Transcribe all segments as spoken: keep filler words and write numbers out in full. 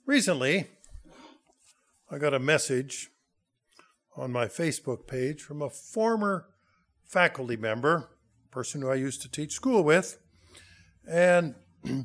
Recently, I got a message on my Facebook page from a former faculty member, person who I used to teach school with, and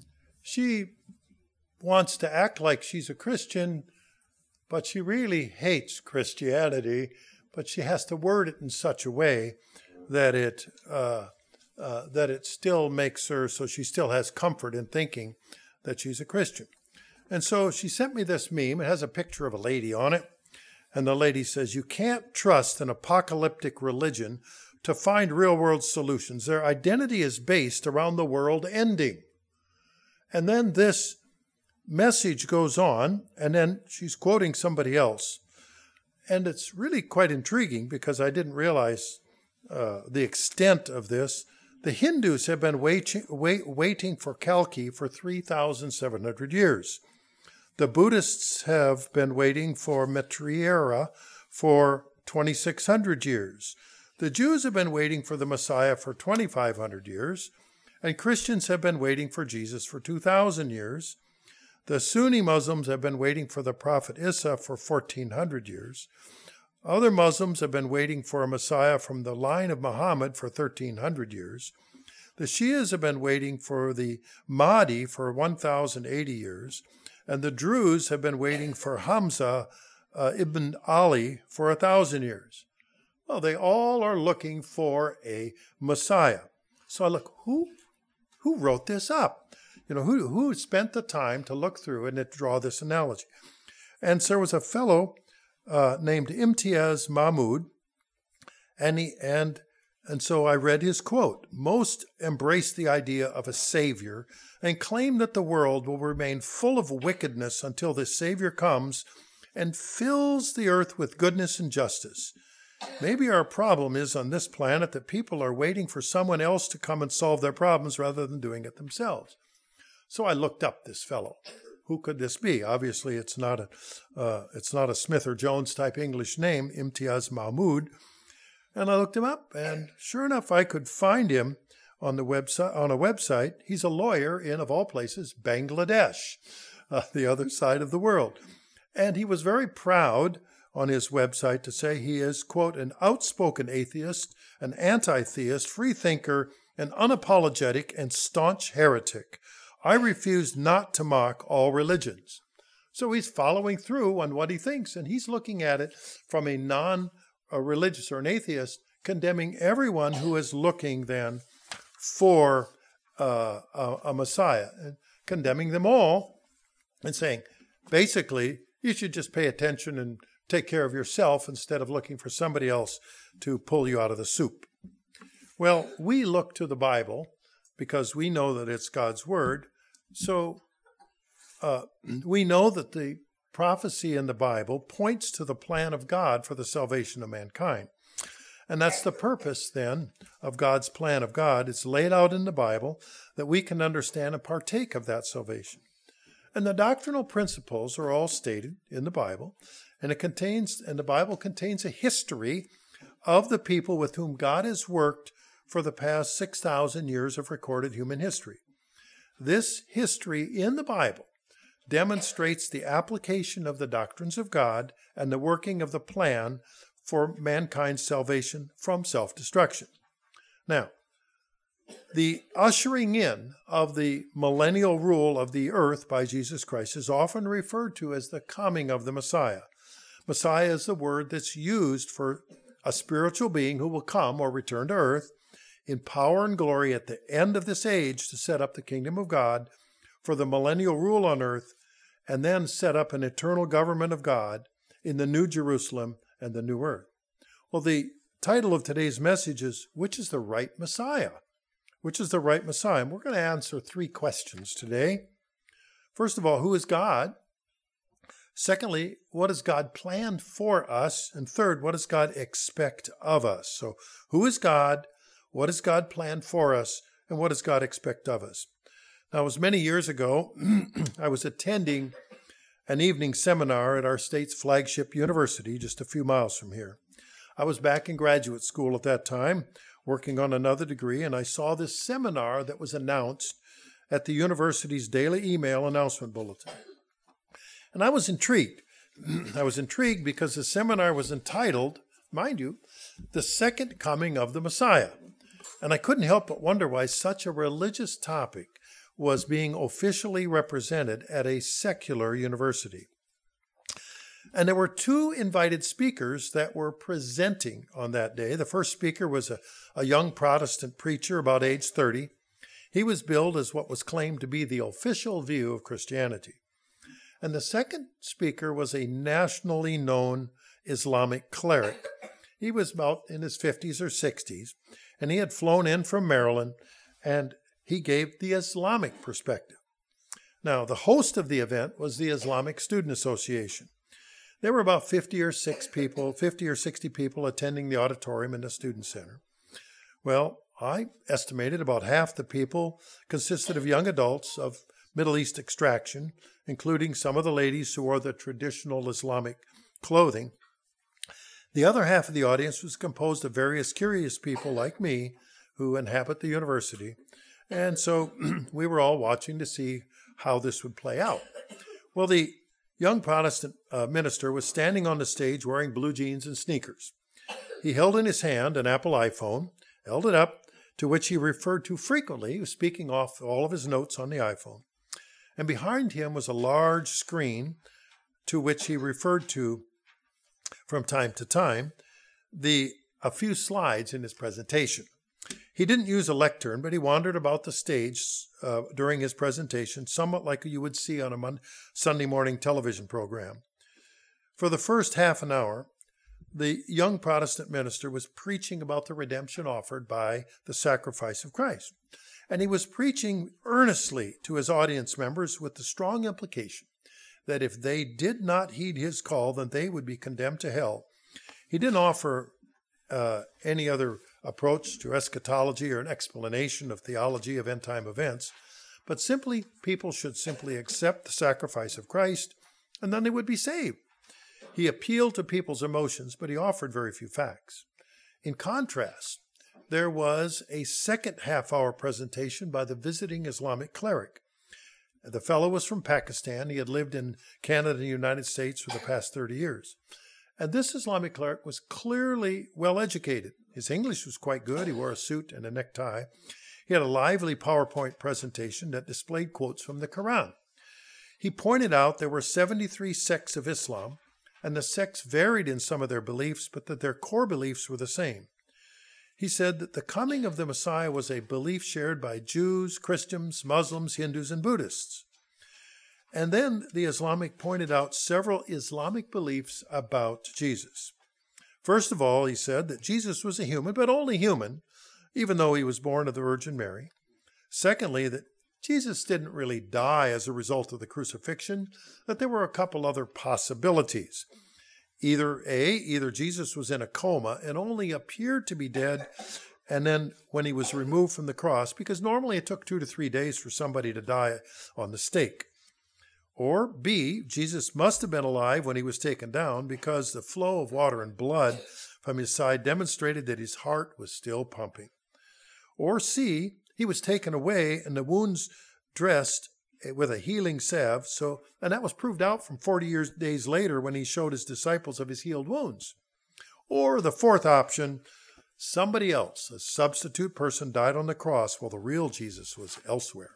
she wants to act like she's a Christian, but she really hates Christianity, but she has to word it in such a way that it uh, uh, that it still makes her, so she still has comfort in thinking that she's a Christian. And so she sent me this meme. It has a picture of a lady on it. And the lady says, you can't trust an apocalyptic religion to find real-world solutions. Their identity is based around the world ending. And then this message goes on, and then she's quoting somebody else. And it's really quite intriguing because I didn't realize uh, the extent of this. The Hindus have been waiting, wait, waiting for Kalki for three thousand seven hundred years. The Buddhists have been waiting for Maitreya for twenty-six hundred years. The Jews have been waiting for the Messiah for twenty-five hundred years, and Christians have been waiting for Jesus for two thousand years. The Sunni Muslims have been waiting for the Prophet Isa for fourteen hundred years. Other Muslims have been waiting for a Messiah from the line of Muhammad for thirteen hundred years. The Shias have been waiting for the Mahdi for one thousand eighty years. And the Druze have been waiting for Hamza uh, ibn Ali for a thousand years. Well, they all are looking for a Messiah. So I look, who who wrote this up? You know, who who spent the time to look through and to draw this analogy? And so there was a fellow uh, named Imtiaz Mahmoud, and he and and so I read his quote. Most embrace the idea of a savior and claim that the world will remain full of wickedness until this Savior comes and fills the earth with goodness and justice. Maybe our problem is on this planet that people are waiting for someone else to come and solve their problems rather than doing it themselves. So I looked up this fellow. Who could this be? Obviously, it's not a uh, it's not a Smith or Jones type English name, Imtiaz Mahmoud. And I looked him up, and sure enough, I could find him on the website. On a website. He's a lawyer in, of all places, Bangladesh, uh, the other side of the world. And he was very proud on his website to say he is, quote, an outspoken atheist, an anti-theist, free thinker, an unapologetic and staunch heretic. I refuse not to mock all religions. So he's following through on what he thinks, and he's looking at it from a non-religious or an atheist, condemning everyone who is looking then for uh, a, a Messiah, and condemning them all and saying, basically, you should just pay attention and take care of yourself instead of looking for somebody else to pull you out of the soup. Well, we look to the Bible because we know that it's God's Word. So uh, we know that the prophecy in the Bible points to the plan of God for the salvation of mankind. And that's the purpose, then, of God's plan of God. It's laid out in the Bible that we can understand and partake of that salvation. And the doctrinal principles are all stated in the Bible, and it contains, and the Bible contains a history of the people with whom God has worked for the past six thousand years of recorded human history. This history in the Bible demonstrates the application of the doctrines of God and the working of the plan for mankind's salvation from self-destruction. Now, the ushering in of the millennial rule of the earth by Jesus Christ is often referred to as the coming of the Messiah. Messiah is the word that's used for a spiritual being who will come or return to earth in power and glory at the end of this age to set up the kingdom of God for the millennial rule on earth, and then set up an eternal government of God in the New Jerusalem and the new earth. Well, the title of today's message is, which is the right Messiah? Which is the right Messiah? And we're going to answer three questions today. First of all, who is God? Secondly, what has God planned for us? And third, what does God expect of us? So who is God? What has God planned for us? And what does God expect of us? Now, it was many years ago, I was attending an evening seminar at our state's flagship university, just a few miles from here. I was back in graduate school at that time, working on another degree, and I saw this seminar that was announced at the university's daily email announcement bulletin. And I was intrigued. I was intrigued because the seminar was entitled, mind you, The Second Coming of the Messiah. And I couldn't help but wonder why such a religious topic was being officially represented at a secular university. And there were two invited speakers that were presenting on that day. The first speaker was a, a young Protestant preacher about age thirty. He was billed as what was claimed to be the official view of Christianity. And the second speaker was a nationally known Islamic cleric. He was about in his fifties or sixties, and he had flown in from Maryland, and he gave the Islamic perspective. Now, the host of the event was the Islamic Student Association. There were about fifty or six people, fifty or sixty people attending the auditorium in the Student Center. Well, I estimated about half the people consisted of young adults of Middle East extraction, including some of the ladies who wore the traditional Islamic clothing. The other half of the audience was composed of various curious people like me who inhabit the university. And so we were all watching to see how this would play out. Well, the young Protestant uh, minister was standing on the stage wearing blue jeans and sneakers. He held in his hand an Apple iPhone, held it up, to which he referred to frequently. He was speaking off all of his notes on the iPhone. And behind him was a large screen to which he referred to from time to time the a few slides in his presentation. He didn't use a lectern, but he wandered about the stage uh, during his presentation, somewhat like you would see on a Monday, Sunday morning television program. For the first half an hour, the young Protestant minister was preaching about the redemption offered by the sacrifice of Christ. And he was preaching earnestly to his audience members with the strong implication that if they did not heed his call, then they would be condemned to hell. He didn't offer uh, any other approach to eschatology or an explanation of theology of end-time events, but simply people should simply accept the sacrifice of Christ, and then they would be saved. He appealed to people's emotions, but he offered very few facts. In contrast, there was a second half-hour presentation by the visiting Islamic cleric. The fellow was from Pakistan. He had lived in Canada and the United States for the past thirty years. And this Islamic cleric was clearly well-educated. His English was quite good. He wore a suit and a necktie. He had a lively PowerPoint presentation that displayed quotes from the Quran. He pointed out there were seventy-three sects of Islam, and the sects varied in some of their beliefs, but that their core beliefs were the same. He said that the coming of the Messiah was a belief shared by Jews, Christians, Muslims, Hindus, and Buddhists. And then the Islamic pointed out several Islamic beliefs about Jesus. First of all, he said that Jesus was a human, but only human, even though he was born of the Virgin Mary. Secondly, that Jesus didn't really die as a result of the crucifixion, that there were a couple other possibilities. Either A, either Jesus was in a coma and only appeared to be dead, and then when he was removed from the cross, because normally it took two to three days for somebody to die on the stake. Or B, Jesus must have been alive when he was taken down because the flow of water and blood from his side demonstrated that his heart was still pumping. Or C, he was taken away and the wounds dressed with a healing salve, so, and that was proved out from forty years, days later when he showed his disciples of his healed wounds. Or the fourth option, somebody else, a substitute person, died on the cross while the real Jesus was elsewhere.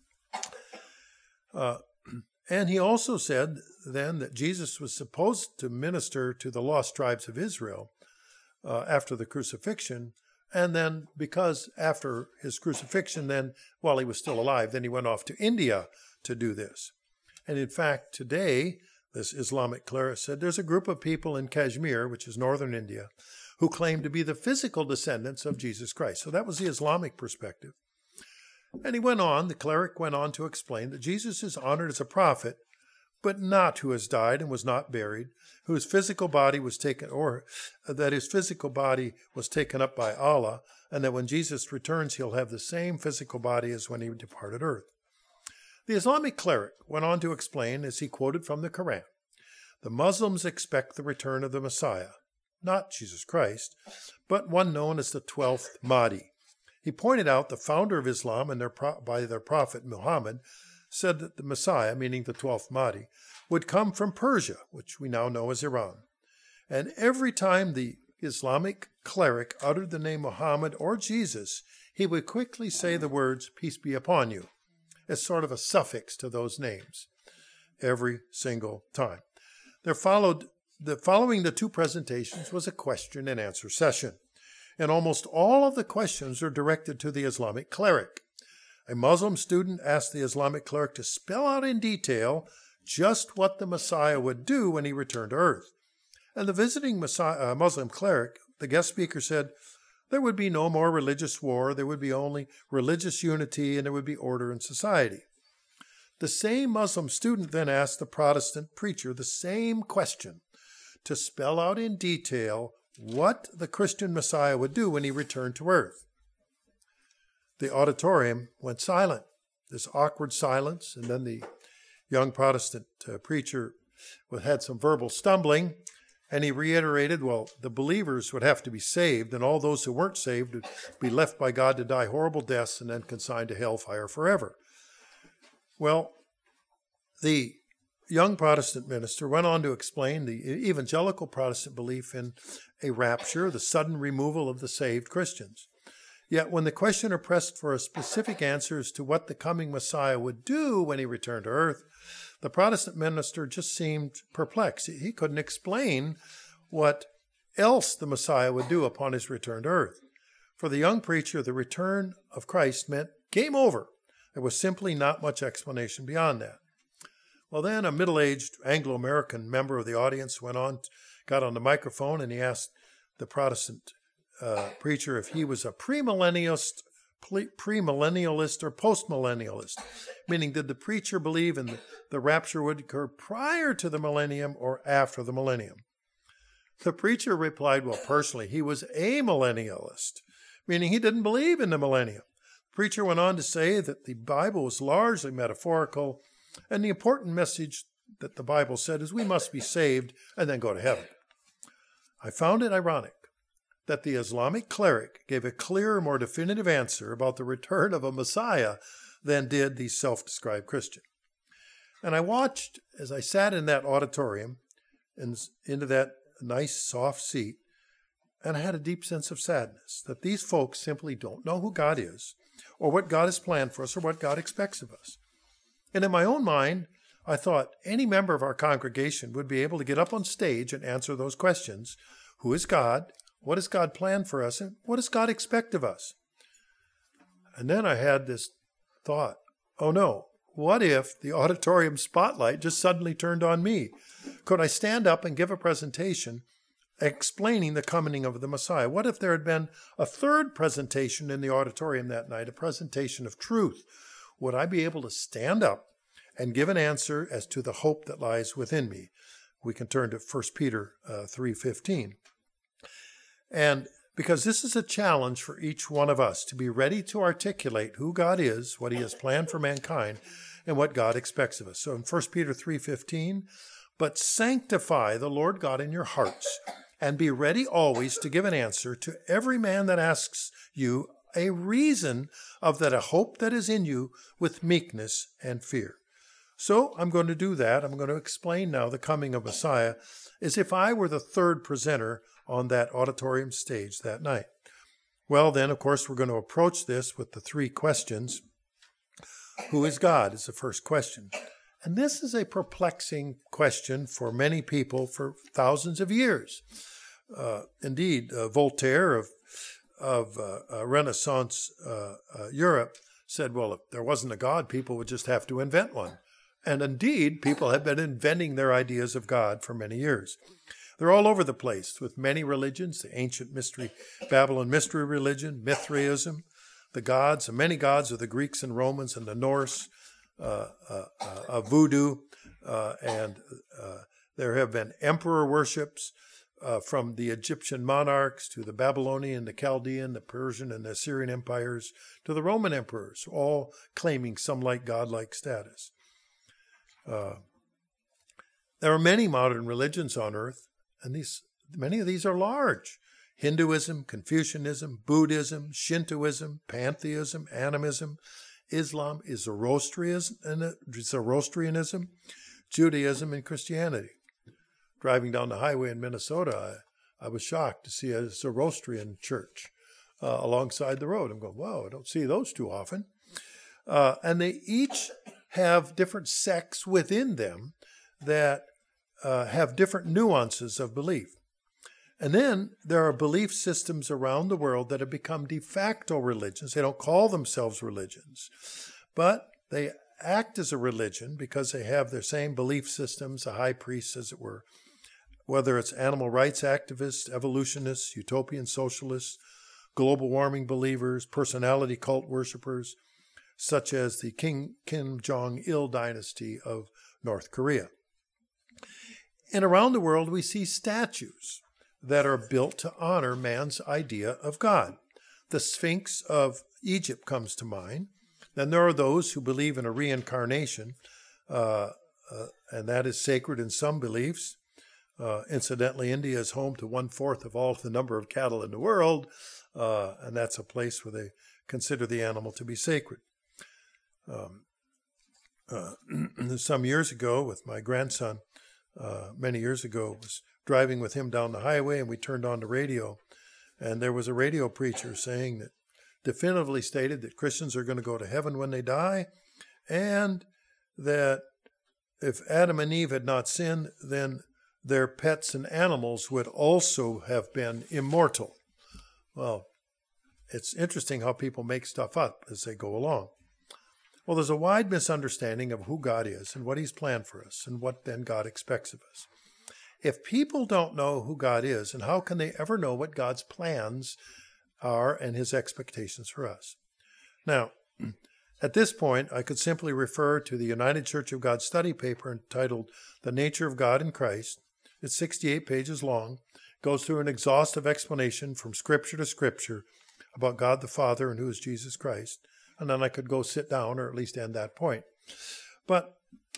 Uh, and he also said then that Jesus was supposed to minister to the lost tribes of Israel uh, after the crucifixion, and then because after his crucifixion, then while he was still alive, then he went off to India to do this. And in fact, today, this Islamic cleric said there's a group of people in Kashmir, which is northern India, who claim to be the physical descendants of Jesus Christ. So that was the Islamic perspective. And he went on, the cleric went on to explain that Jesus is honored as a prophet, but not who has died and was not buried, whose physical body was taken, or that his physical body was taken up by Allah, and that when Jesus returns, he'll have the same physical body as when he departed earth. The Islamic cleric went on to explain, as he quoted from the Quran, the Muslims expect the return of the Messiah, not Jesus Christ, but one known as the twelfth Mahdi. He pointed out the founder of Islam and their pro- by their prophet Muhammad said that the Messiah, meaning the twelfth Mahdi, would come from Persia, which we now know as Iran. And every time the Islamic cleric uttered the name Muhammad or Jesus, he would quickly say the words, "Peace be upon you," as sort of a suffix to those names, every single time. There followed, the, following the two presentations was a question and answer session. And almost all of the questions are directed to the Islamic cleric. A Muslim student asked the Islamic cleric to spell out in detail just what the Messiah would do when he returned to earth. And the visiting Messiah, uh, Muslim cleric, the guest speaker, said there would be no more religious war, there would be only religious unity, and there would be order in society. The same Muslim student then asked the Protestant preacher the same question, to spell out in detail what the Christian Messiah would do when he returned to earth. The auditorium went silent, this awkward silence, and then the young Protestant uh, preacher had some verbal stumbling, and he reiterated, well, the believers would have to be saved, and all those who weren't saved would be left by God to die horrible deaths and then consigned to hellfire forever. Well, the young Protestant minister went on to explain the evangelical Protestant belief in a rapture, the sudden removal of the saved Christians. Yet when the questioner pressed for a specific answer as to what the coming Messiah would do when he returned to earth, the Protestant minister just seemed perplexed. He couldn't explain what else the Messiah would do upon his return to earth. For the young preacher, the return of Christ meant game over. There was simply not much explanation beyond that. Well, then a middle-aged Anglo-American member of the audience went on, got on the microphone, and he asked the Protestant uh, preacher if he was a premillennialist, premillennialist or postmillennialist, meaning did the preacher believe in the, the rapture would occur prior to the millennium or after the millennium? The preacher replied, well, personally, he was a millennialist, meaning he didn't believe in the millennium. The preacher went on to say that the Bible was largely metaphorical, and the important message that the Bible said is we must be saved and then go to heaven. I found it ironic that the Islamic cleric gave a clearer, more definitive answer about the return of a Messiah than did the self-described Christian. And I watched as I sat in that auditorium and into that nice, soft seat, and I had a deep sense of sadness that these folks simply don't know who God is or what God has planned for us or what God expects of us. And in my own mind, I thought any member of our congregation would be able to get up on stage and answer those questions. Who is God? What does God plan for us? And what does God expect of us? And then I had this thought, oh no, what if the auditorium spotlight just suddenly turned on me? Could I stand up and give a presentation explaining the coming of the Messiah? What if there had been a third presentation in the auditorium that night, a presentation of truth? Would I be able to stand up and give an answer as to the hope that lies within me? We can turn to First Peter uh, three fifteen. And because this is a challenge for each one of us to be ready to articulate who God is, what he has planned for mankind, and what God expects of us. So in First Peter three fifteen, but sanctify the Lord God in your hearts, and be ready always to give an answer to every man that asks you a reason of that a hope that is in you with meekness and fear. So I'm going to do that. I'm going to explain now the coming of Messiah as if I were the third presenter on that auditorium stage that night. Well, then, of course, we're going to approach this with the three questions. Who is God is the first question. And this is a perplexing question for many people for thousands of years. Uh, indeed, uh, Voltaire of, of uh, uh, Renaissance uh, uh, Europe said, well, if there wasn't a God, people would just have to invent one. And indeed, people have been inventing their ideas of God for many years. They're all over the place with many religions, the ancient mystery, Babylon mystery religion, Mithraism, the gods, the many gods of the Greeks and Romans and the Norse, uh, uh, uh, voodoo, uh, and uh, there have been emperor worships uh, from the Egyptian monarchs to the Babylonian, the Chaldean, the Persian, and the Assyrian empires to the Roman emperors, all claiming some like godlike status. Uh, there are many modern religions on earth, and these many of these are large. Hinduism, Confucianism, Buddhism, Shintoism, pantheism, animism, Islam, Zoroastrianism, Zoroastrianism, Judaism and Christianity. Driving down the highway in Minnesota, I, I was shocked to see a Zoroastrian church uh, alongside the road. I'm going, wow, I don't see those too often. Uh, and they each have different sects within them that uh, have different nuances of belief. And then there are belief systems around the world that have become de facto religions. They don't call themselves religions, but they act as a religion because they have their same belief systems, a high priest, as it were. Whether it's animal rights activists, evolutionists, utopian socialists, global warming believers, personality cult worshippers, such as the King, Kim Jong-il dynasty of North Korea. And around the world, we see statues that are built to honor man's idea of God. The Sphinx of Egypt comes to mind. Then there are those who believe in a reincarnation, uh, uh, and that is sacred in some beliefs. Uh, incidentally, India is home to one-fourth of all the number of cattle in the world, uh, and that's a place where they consider the animal to be sacred. Um, uh, some years ago, with my grandson, uh, many years ago, was driving with him down the highway, and we turned on the radio, and there was a radio preacher saying that definitively stated that Christians are going to go to heaven when they die, and that if Adam and Eve had not sinned, then their pets and animals would also have been immortal. Well, it's interesting how people make stuff up as they go along. Well, there's a wide misunderstanding of who God is and what he's planned for us and what then God expects of us. If people don't know who God is, and how can they ever know what God's plans are and his expectations for us? Now, at this point, I could simply refer to the United Church of God study paper entitled The Nature of God in Christ. It's sixty-eight pages long, goes through an exhaustive explanation from Scripture to Scripture about God the Father and who is Jesus Christ. And then I could go sit down or at least end that point. But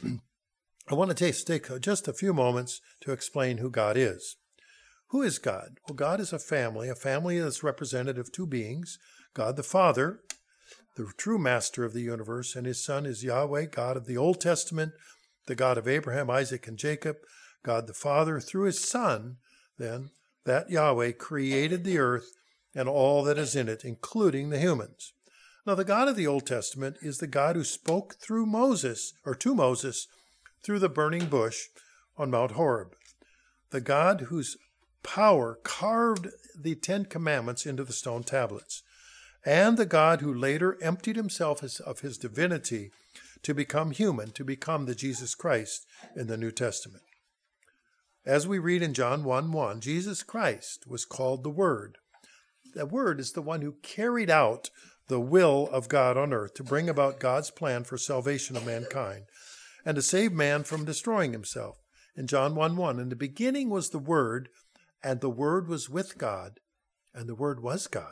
I want to take, take just a few moments to explain who God is. Who is God? Well, God is a family, a family that's represented of two beings, God the Father, the true master of the universe, and his Son is Yahweh, God of the Old Testament, the God of Abraham, Isaac, and Jacob. God the Father, through his Son, then, that Yahweh created the earth and all that is in it, including the humans. Now, the God of the Old Testament is the God who spoke through Moses, or to Moses, through the burning bush on Mount Horeb. The God whose power carved the Ten Commandments into the stone tablets. And the God who later emptied himself of his divinity to become human, to become the Jesus Christ in the New Testament. As we read in John one one, Jesus Christ was called the Word. The Word is the one who carried out the will of God on earth to bring about God's plan for salvation of mankind and to save man from destroying himself. In John one one, in the beginning was the Word, and the Word was with God, and the Word was God.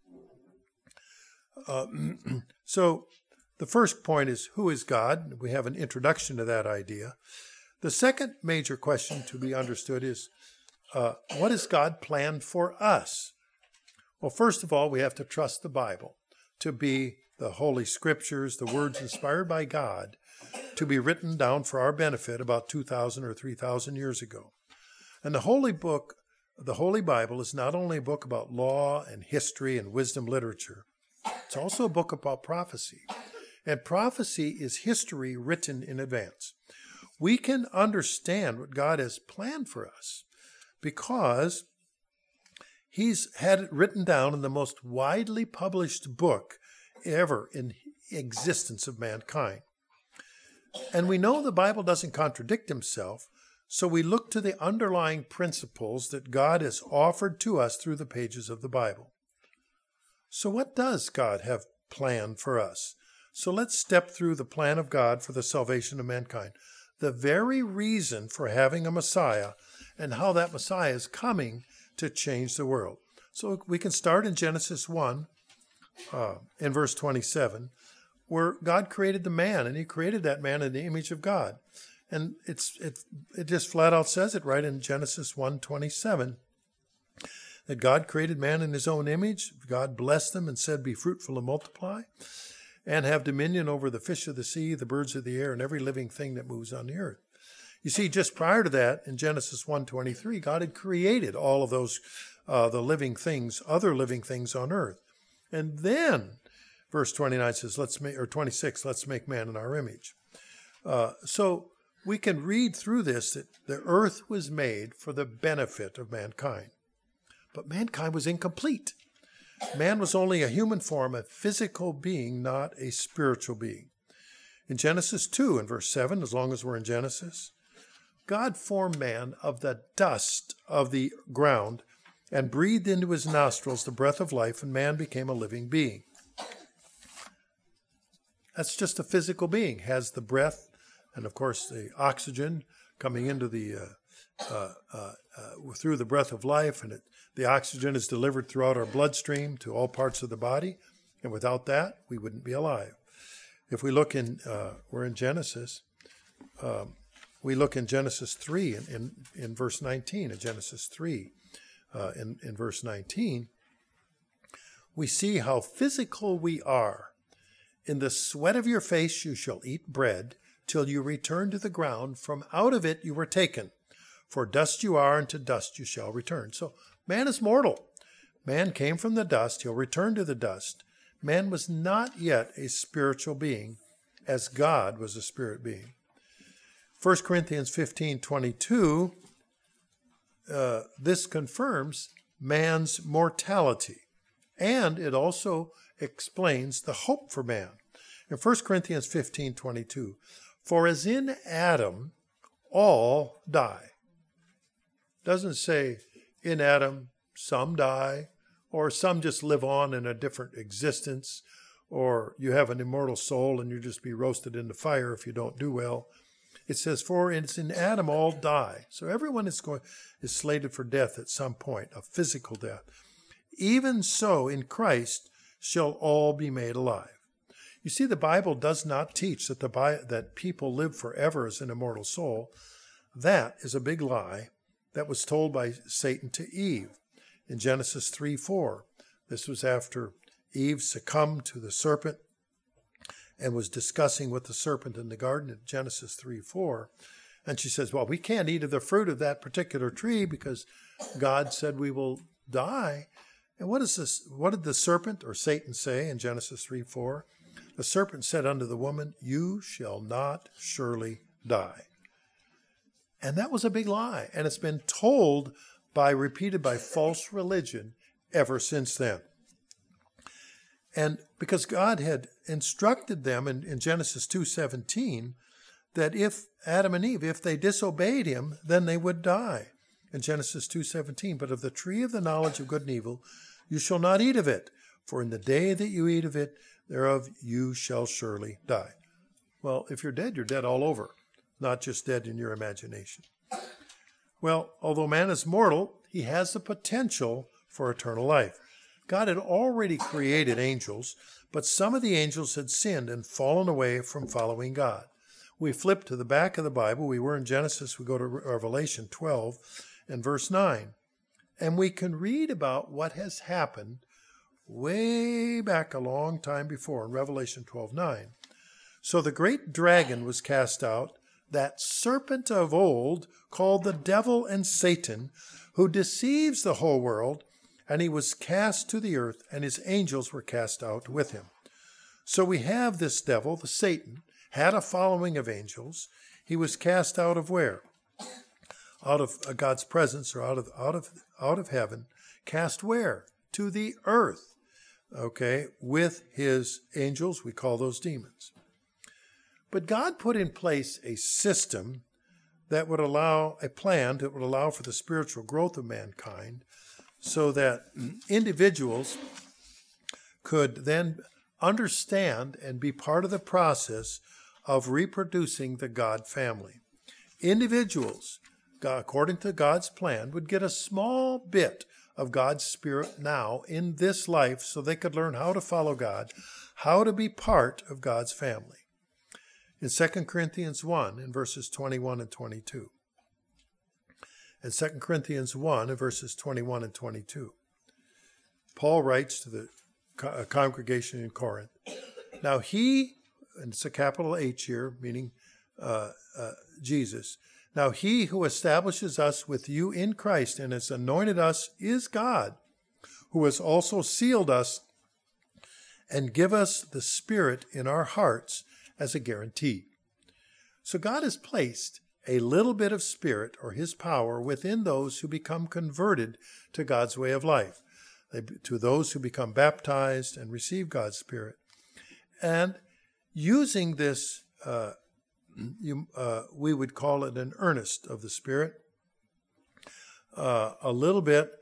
Uh, so the first point is, who is God? We have an introduction to that idea. The second major question to be understood is, uh, what has God planned for us? Well, first of all, we have to trust the Bible to be the Holy Scriptures, the words inspired by God, to be written down for our benefit about two thousand or three thousand years ago. And the Holy Book, the Holy Bible, is not only a book about law and history and wisdom literature, it's also a book about prophecy. And prophecy is history written in advance. We can understand what God has planned for us because he's had it written down in the most widely published book ever in existence of mankind. And we know the Bible doesn't contradict himself, so we look to the underlying principles that God has offered to us through the pages of the Bible. So what does God have planned for us? So let's step through the plan of God for the salvation of mankind. The very reason for having a Messiah and how that Messiah is coming to change the world. So we can start in Genesis one, uh, in verse twenty-seven, where God created the man, and he created that man in the image of God. And it's it, it just flat out says it right in Genesis one twenty-seven, that God created man in his own image. God blessed them and said, be fruitful and multiply, and have dominion over the fish of the sea, the birds of the air, and every living thing that moves on the earth. You see, just prior to that, in Genesis one twenty-three, God had created all of those, uh, the living things, other living things on earth. And then, verse twenty-nine says, let's make, or twenty-six, let's make man in our image. Uh, so we can read through this that the earth was made for the benefit of mankind. But mankind was incomplete. Man was only a human form, a physical being, not a spiritual being. In Genesis two, in verse seven, as long as we're in Genesis, God formed man of the dust of the ground and breathed into his nostrils the breath of life, and man became a living being. That's just a physical being, has the breath and, of course, the oxygen coming into the uh, uh, uh, uh, through the breath of life, and it, the oxygen is delivered throughout our bloodstream to all parts of the body, and without that, we wouldn't be alive. If we look in, uh, we're in Genesis, um, we look in Genesis three, in, in, in verse nineteen, in Genesis three, uh, in, in verse nineteen, we see how physical we are. In the sweat of your face you shall eat bread, till you return to the ground. From out of it you were taken. For dust you are, and to dust you shall return. So man is mortal. Man came from the dust. He'll return to the dust. Man was not yet a spiritual being, as God was a spirit being. First Corinthians fifteen twenty-two, uh, this confirms man's mortality. And it also explains the hope for man. In First Corinthians fifteen twenty-two, for as in Adam all die. Doesn't say in Adam some die, or some just live on in a different existence, or you have an immortal soul and you just be roasted in the fire if you don't do well. It says, for it's in Adam all die. So everyone is going is slated for death at some point, a physical death. Even so, in Christ shall all be made alive. You see, the Bible does not teach that the that people live forever as an immortal soul. That is a big lie that was told by Satan to Eve in Genesis three four. This was after Eve succumbed to the serpent and was discussing with the serpent in the garden in Genesis three four. And she says, well, we can't eat of the fruit of that particular tree because God said we will die. And what is this? What did the serpent or Satan say in Genesis three four? The serpent said unto the woman, you shall not surely die. And that was a big lie. And it's been told by, repeated by false religion ever since then. And because God had instructed them in, in Genesis two seventeen that if Adam and Eve, if they disobeyed him, then they would die. In Genesis two seventeen, but of the tree of the knowledge of good and evil, you shall not eat of it, for in the day that you eat of it, thereof you shall surely die. Well, if you're dead, you're dead all over, not just dead in your imagination. Well, although man is mortal, he has the potential for eternal life. God had already created angels, but some of the angels had sinned and fallen away from following God. We flip to the back of the Bible. We were in Genesis. We go to Revelation twelve and verse nine. And we can read about what has happened way back a long time before in Revelation twelve nine. So the great dragon was cast out, that serpent of old called the devil and Satan, who deceives the whole world, and he was cast to the earth, and his angels were cast out with him. So we have this devil, the Satan, had a following of angels. He was cast out of where? Out of God's presence, or out of out of out of heaven. Cast where? To the earth. Okay, with his angels, we call those demons. But God put in place a system that would allow, a plan that would allow for the spiritual growth of mankind, so that individuals could then understand and be part of the process of reproducing the God family. Individuals, according to God's plan, would get a small bit of God's Spirit now in this life so they could learn how to follow God, how to be part of God's family. In Second Corinthians one, in verses twenty-one and twenty-two. In Second Corinthians one, in verses twenty-one and twenty-two, Paul writes to the congregation in Corinth, now he, and it's a capital H here, meaning uh, uh, Jesus, Now he who establishes us with you in Christ and has anointed us is God, who has also sealed us and give us the Spirit in our hearts as a guarantee. So God has placed a little bit of Spirit or his power within those who become converted to God's way of life, they, to those who become baptized and receive God's Spirit. And using this, uh, you, uh, we would call it an earnest of the Spirit, uh, a little bit,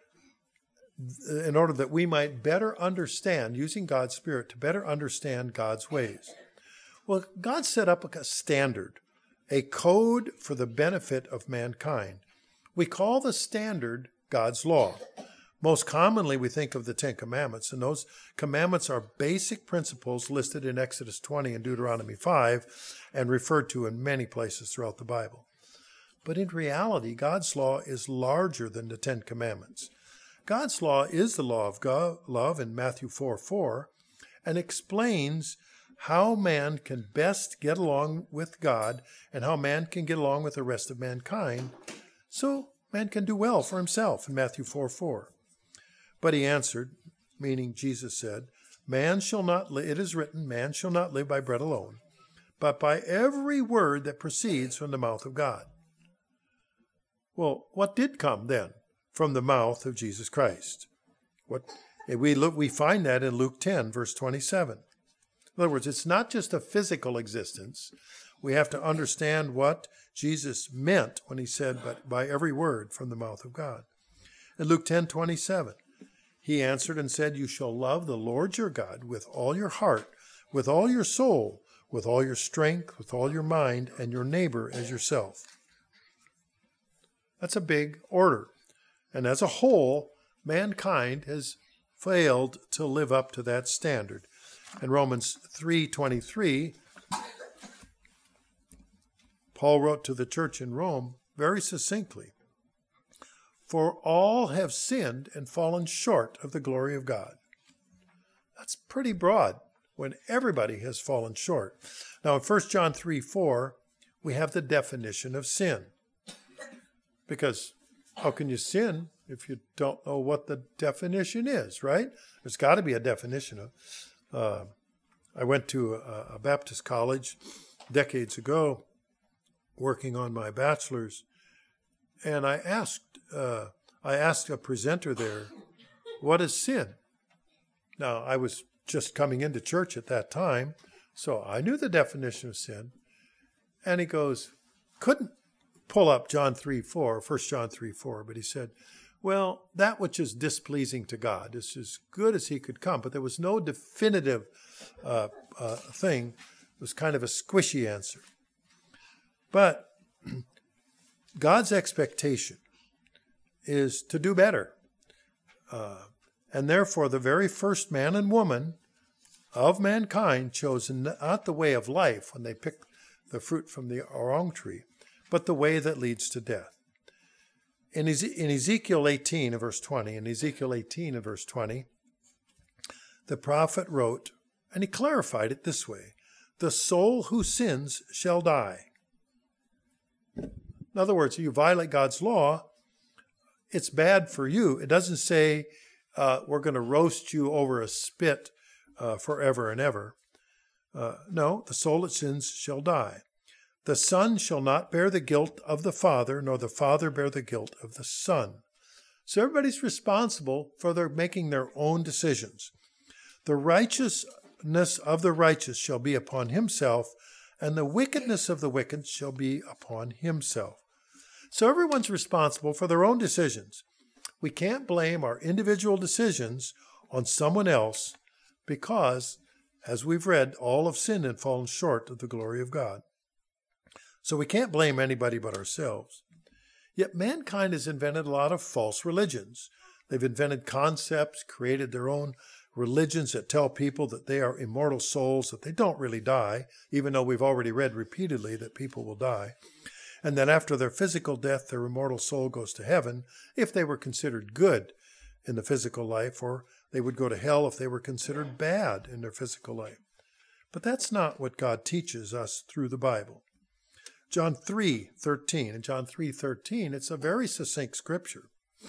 in order that we might better understand, using God's Spirit to better understand God's ways. Well, God set up a standard, a code for the benefit of mankind. We call the standard God's law. Most commonly, we think of the Ten Commandments, and those commandments are basic principles listed in Exodus twenty and Deuteronomy five and referred to in many places throughout the Bible. But in reality, God's law is larger than the Ten Commandments. God's law is the law of God, love in Matthew four four, and explains how man can best get along with God and how man can get along with the rest of mankind so man can do well for himself in Matthew four four. But he answered, meaning Jesus said, Man shall not live, it is written, man shall not live by bread alone, but by every word that proceeds from the mouth of God. Well, what did come then from the mouth of Jesus Christ? What we look, we find that in Luke ten, verse twenty-seven. In other words, it's not just a physical existence. We have to understand what Jesus meant when he said, but by every word from the mouth of God. In Luke ten twenty-seven, he answered and said, You shall love the Lord your God with all your heart, with all your soul, with all your strength, with all your mind, and your neighbor as yourself. That's a big order. And as a whole, mankind has failed to live up to that standard. In Romans three twenty-three, Paul wrote to the church in Rome very succinctly, For all have sinned and fallen short of the glory of God. That's pretty broad when everybody has fallen short. Now in First John three four, we have the definition of sin. Because how can you sin if you don't know what the definition is, right? There's got to be a definition of. Uh, I went to a, a Baptist college decades ago, working on my bachelor's, and I asked uh, I asked a presenter there, "What is sin?" Now I was just coming into church at that time, so I knew the definition of sin, and he goes, couldn't pull up John three four, First John three four, but he said, well, that which is displeasing to God is as good as he could come, but there was no definitive uh, uh, thing. It was kind of a squishy answer. But God's expectation is to do better. Uh, and therefore, the very first man and woman of mankind chose not the way of life when they picked the fruit from the wrong tree, but the way that leads to death. In Ezekiel eighteen, verse twenty, in Ezekiel eighteen, and verse twenty, the prophet wrote, and he clarified it this way, the soul who sins shall die. In other words, if you violate God's law, it's bad for you. It doesn't say uh, we're going to roast you over a spit uh, forever and ever. Uh, no, the soul that sins shall die. The Son shall not bear the guilt of the Father, nor the Father bear the guilt of the Son. So everybody's responsible for their making their own decisions. The righteousness of the righteous shall be upon himself, and the wickedness of the wicked shall be upon himself. So everyone's responsible for their own decisions. We can't blame our individual decisions on someone else because, as we've read, all have sinned and fallen short of the glory of God. So we can't blame anybody but ourselves. Yet mankind has invented a lot of false religions. They've invented concepts, created their own religions that tell people that they are immortal souls, that they don't really die, even though we've already read repeatedly that people will die. And that after their physical death, their immortal soul goes to heaven if they were considered good in the physical life, or they would go to hell if they were considered bad in their physical life. But that's not what God teaches us through the Bible. John three thirteen. In John three thirteen, it's a very succinct scripture.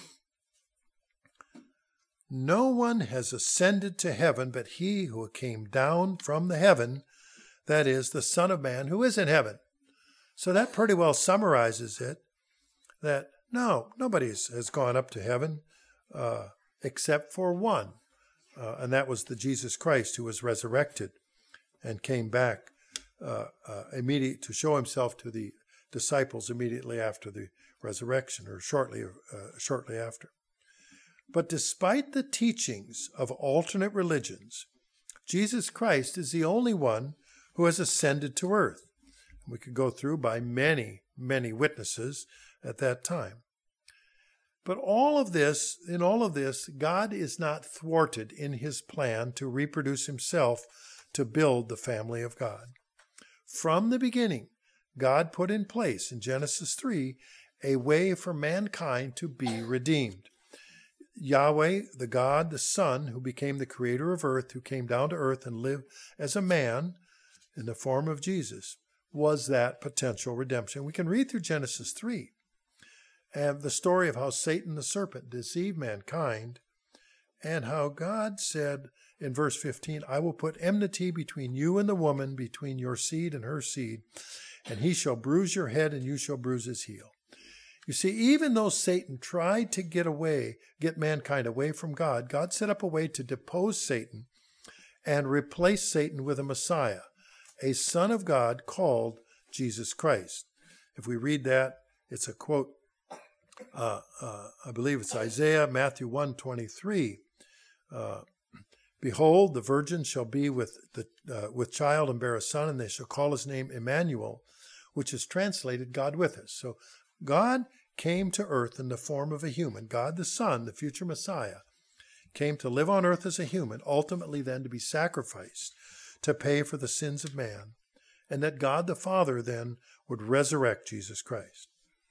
No one has ascended to heaven but he who came down from the heaven, that is, the Son of Man who is in heaven. So that pretty well summarizes it, that no, nobody has gone up to heaven uh, except for one, uh, and that was the Jesus Christ who was resurrected and came back uh, uh, immediate to show himself to the disciples immediately after the resurrection, or shortly, uh, shortly after. But despite the teachings of alternate religions, Jesus Christ is the only one who has ascended to earth. We could go through by many, many witnesses at that time. But all of this, in all of this, God is not thwarted in his plan to reproduce himself to build the family of God. From the beginning, God put in place in Genesis three a way for mankind to be redeemed. Yahweh, the God, the Son, who became the creator of earth, who came down to earth and lived as a man in the form of Jesus, was that potential redemption. We can read through Genesis three and the story of how Satan the serpent deceived mankind, and how God said in verse fifteen, I will put enmity between you and the woman, between your seed and her seed, and he shall bruise your head and you shall bruise his heel. You see, even though Satan tried to get away, get mankind away from God, God set up a way to depose Satan and replace Satan with a Messiah, a Son of God called Jesus Christ. If we read that, it's a quote, uh, uh, I believe it's Isaiah, Matthew one twenty-three. Uh, Behold, the virgin shall be with the uh, with child and bear a son, and they shall call his name Emmanuel, which is translated God with us. So God came to earth in the form of a human. God the Son, the future Messiah, came to live on earth as a human, ultimately then to be sacrificed to pay for the sins of man, and that God the Father then would resurrect Jesus Christ.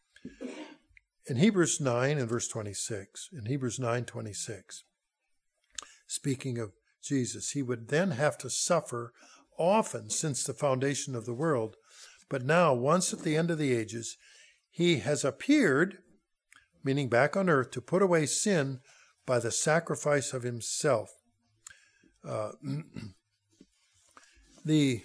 In Hebrews nine and verse twenty-six, in Hebrews nine twenty-six, speaking of Jesus, he would then have to suffer often since the foundation of the world, but now, once at the end of the ages, he has appeared, meaning back on earth, to put away sin by the sacrifice of himself. Uh, the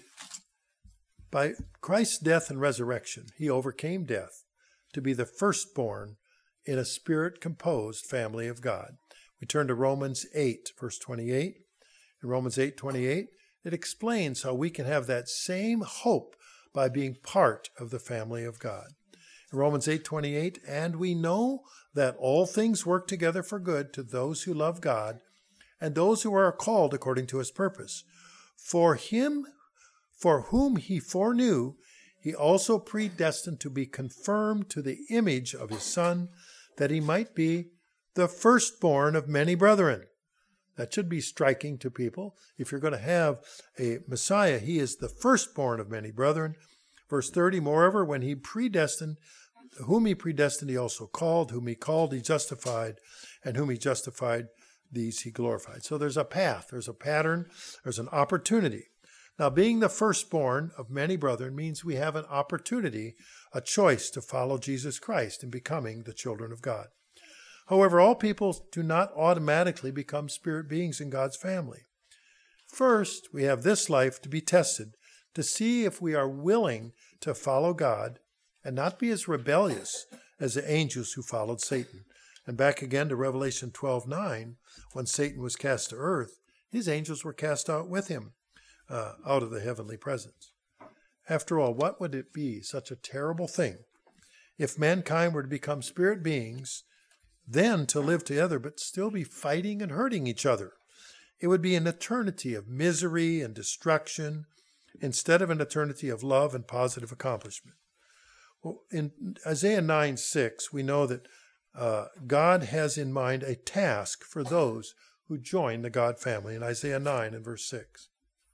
by Christ's death and resurrection, he overcame death to be the firstborn in a spirit-composed family of God. We turn to Romans eight, verse twenty-eight. In Romans eight twenty-eight, it explains how we can have that same hope by being part of the family of God. In Romans eight twenty-eight, and we know that all things work together for good to those who love God and those who are called according to his purpose. For him, for whom he foreknew, he also predestined to be conformed to the image of his Son, that he might be the firstborn of many brethren. That should be striking to people. If you're going to have a Messiah, he is the firstborn of many brethren. Verse thirty, moreover, when he predestined, whom he predestined, he also called. Whom he called, he justified. And whom he justified, these he glorified. So there's a path, there's a pattern, there's an opportunity. Now, being the firstborn of many brethren means we have an opportunity, a choice to follow Jesus Christ in becoming the children of God. However, all people do not automatically become spirit beings in God's family. First, we have this life to be tested, to see if we are willing to follow God and not be as rebellious as the angels who followed Satan. And back again to Revelation twelve nine, when Satan was cast to earth, his angels were cast out with him, uh, out of the heavenly presence. After all, what would it be, such a terrible thing, if mankind were to become spirit beings, then to live together, but still be fighting and hurting each other? It would be an eternity of misery and destruction instead of an eternity of love and positive accomplishment. Well, in Isaiah nine six, we know that uh, God has in mind a task for those who join the God family, in Isaiah nine and verse six.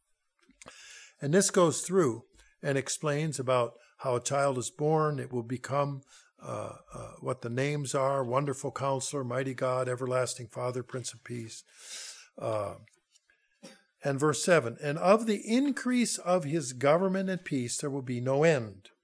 And this goes through and explains about how a child is born. It will become uh, uh, what the names are: Wonderful Counselor, Mighty God, Everlasting Father, Prince of Peace. Uh, and verse seven, and of the increase of his government and peace there will be no end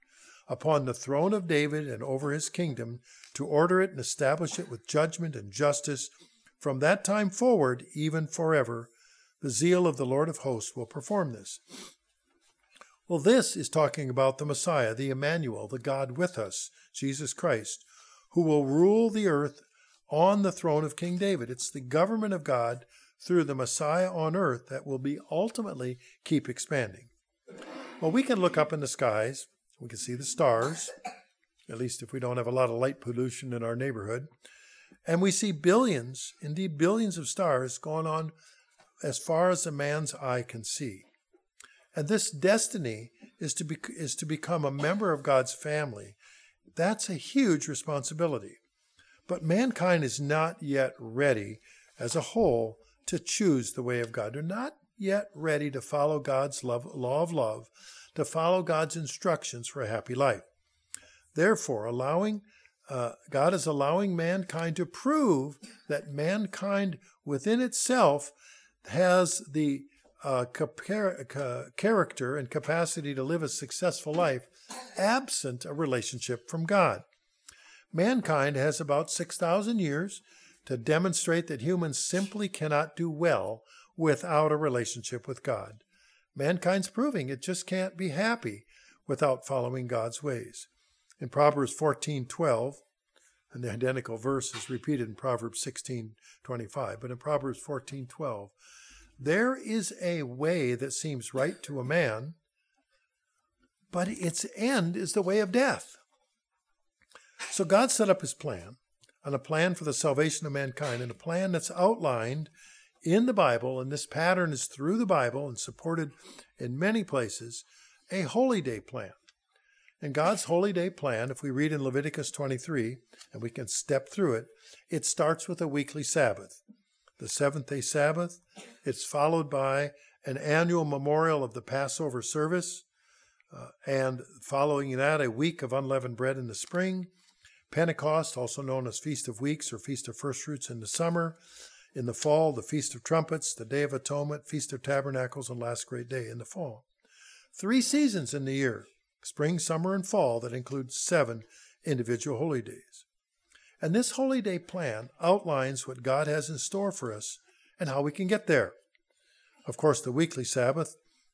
upon the throne of David and over his kingdom, to order it and establish it with judgment and justice. From that time forward, even forever, the zeal of the Lord of hosts will perform this. Well, this is talking about the Messiah, the Emmanuel, the God with us, Jesus Christ, who will rule the earth on the throne of King David. It's the government of God through the Messiah on earth that will be ultimately keep expanding. Well, we can look up in the skies. We can see the stars, at least if we don't have a lot of light pollution in our neighborhood. And we see billions, indeed billions of stars going on as far as a man's eye can see. And this destiny is to be, is to become a member of God's family. That's a huge responsibility. But mankind is not yet ready as a whole to choose the way of God. They're not yet ready to follow God's love, law of love, to follow God's instructions for a happy life. Therefore, allowing uh, God is allowing mankind to prove that mankind within itself has the uh, character and capacity to live a successful life absent a relationship from God. Mankind has about six thousand years to demonstrate that humans simply cannot do well without a relationship with God. Mankind's proving it just can't be happy without following God's ways. In Proverbs fourteen twelve, and the identical verse is repeated in Proverbs sixteen twenty-five, but in Proverbs fourteen twelve, there is a way that seems right to a man, but its end is the way of death. So God set up his plan, and a plan for the salvation of mankind, and a plan that's outlined in the Bible, and this pattern is through the Bible and supported in many places, a holy day plan. And God's holy day plan, if we read in Leviticus twenty-three, and we can step through it, it starts with a weekly Sabbath. The seventh day Sabbath, it's followed by an annual memorial of the Passover service, uh, and following that, a week of unleavened bread in the spring, Pentecost, also known as Feast of Weeks or Feast of First Fruits in the summer, in the fall, the Feast of Trumpets, the Day of Atonement, Feast of Tabernacles, and Last Great Day in the fall. Three seasons in the year, spring, summer, and fall, that include seven individual holy days. And this holy day plan outlines what God has in store for us and how we can get there. Of course, the weekly Sabbath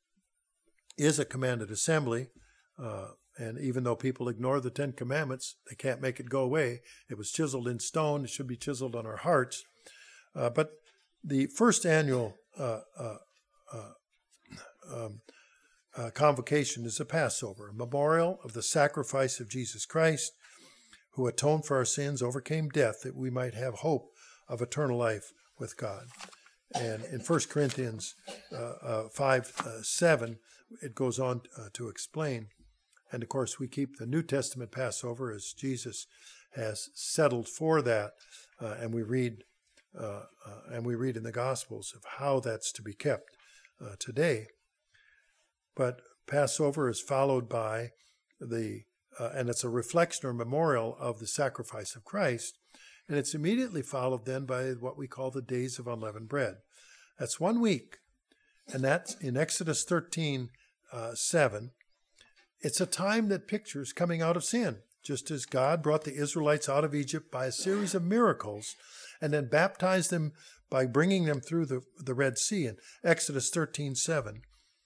is a commanded assembly, uh, and even though people ignore the Ten Commandments, they can't make it go away. It was chiseled in stone. It should be chiseled on our hearts. Uh, but the first annual uh, uh, uh, um, uh, convocation is the Passover, a memorial of the sacrifice of Jesus Christ, who atoned for our sins, overcame death, that we might have hope of eternal life with God. And in First Corinthians uh, uh, five seven, it goes on uh, to explain. And of course, we keep the New Testament Passover as Jesus has settled for that, uh, and we read uh, uh, and we read in the Gospels of how that's to be kept uh, today. But Passover is followed by the, uh, and it's a reflection or memorial of the sacrifice of Christ, and it's immediately followed then by what we call the Days of Unleavened Bread. That's one week, and that's in Exodus thirteen seven. It's a time that pictures coming out of sin, just as God brought the Israelites out of Egypt by a series of miracles and then baptized them by bringing them through the, the Red Sea. In Exodus thirteen seven,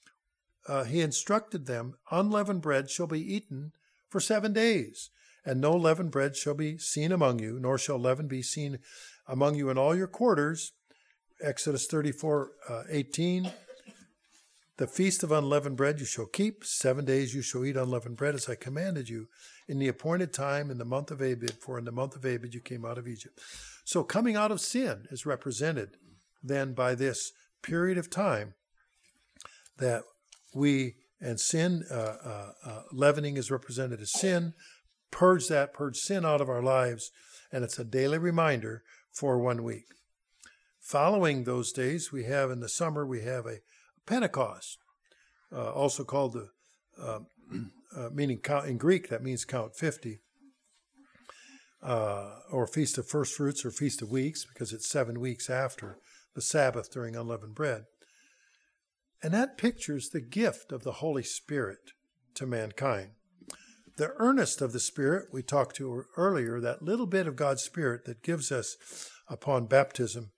uh, he instructed them, unleavened bread shall be eaten for seven days, and no leavened bread shall be seen among you, nor shall leaven be seen among you in all your quarters. Exodus thirty-four eighteen, the feast of unleavened bread you shall keep. Seven days you shall eat unleavened bread as I commanded you in the appointed time in the month of Abib, for in the month of Abib you came out of Egypt. So coming out of sin is represented then by this period of time that we, and sin, uh, uh, uh, leavening is represented as sin, purge that, purge sin out of our lives, and it's a daily reminder for one week. Following those days, we have in the summer, we have a Pentecost, uh, also called the, uh, uh, meaning count, in Greek, that means count fifty, uh, or Feast of First Fruits or Feast of Weeks, because it's seven weeks after the Sabbath during unleavened bread. And that pictures the gift of the Holy Spirit to mankind. The earnest of the Spirit we talked to earlier, that little bit of God's Spirit that gives us upon baptism,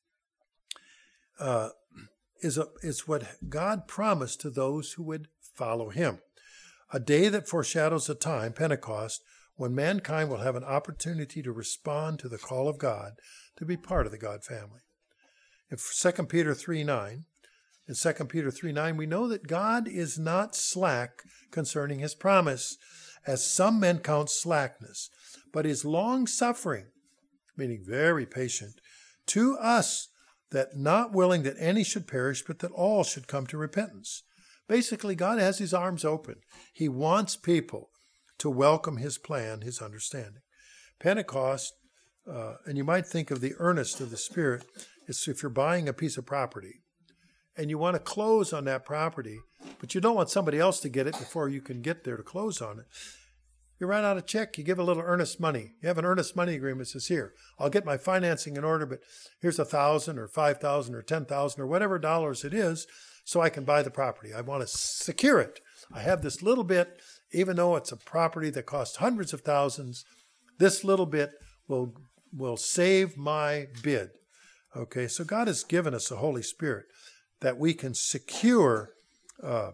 uh, is, a, is what God promised to those who would follow him. A day that foreshadows a time, Pentecost, when mankind will have an opportunity to respond to the call of God to be part of the God family. In Second Peter three nine, in Second Peter three nine, we know that God is not slack concerning his promise, as some men count slackness, but is long-suffering, meaning very patient, to us, that not willing that any should perish, but that all should come to repentance. Basically, God has his arms open. He wants people to welcome his plan, his understanding. Pentecost, uh, and you might think of the earnest of the Spirit, is if you're buying a piece of property and you want to close on that property, but you don't want somebody else to get it before you can get there to close on it. You write out a check, you give a little earnest money. You have an earnest money agreement that says, here, I'll get my financing in order, but here's a thousand or five thousand or ten thousand or whatever dollars it is, so I can buy the property. I want to secure it. I have this little bit, even though it's a property that costs hundreds of thousands, this little bit will, will save my bid. Okay, so God has given us the Holy Spirit that we can secure uh,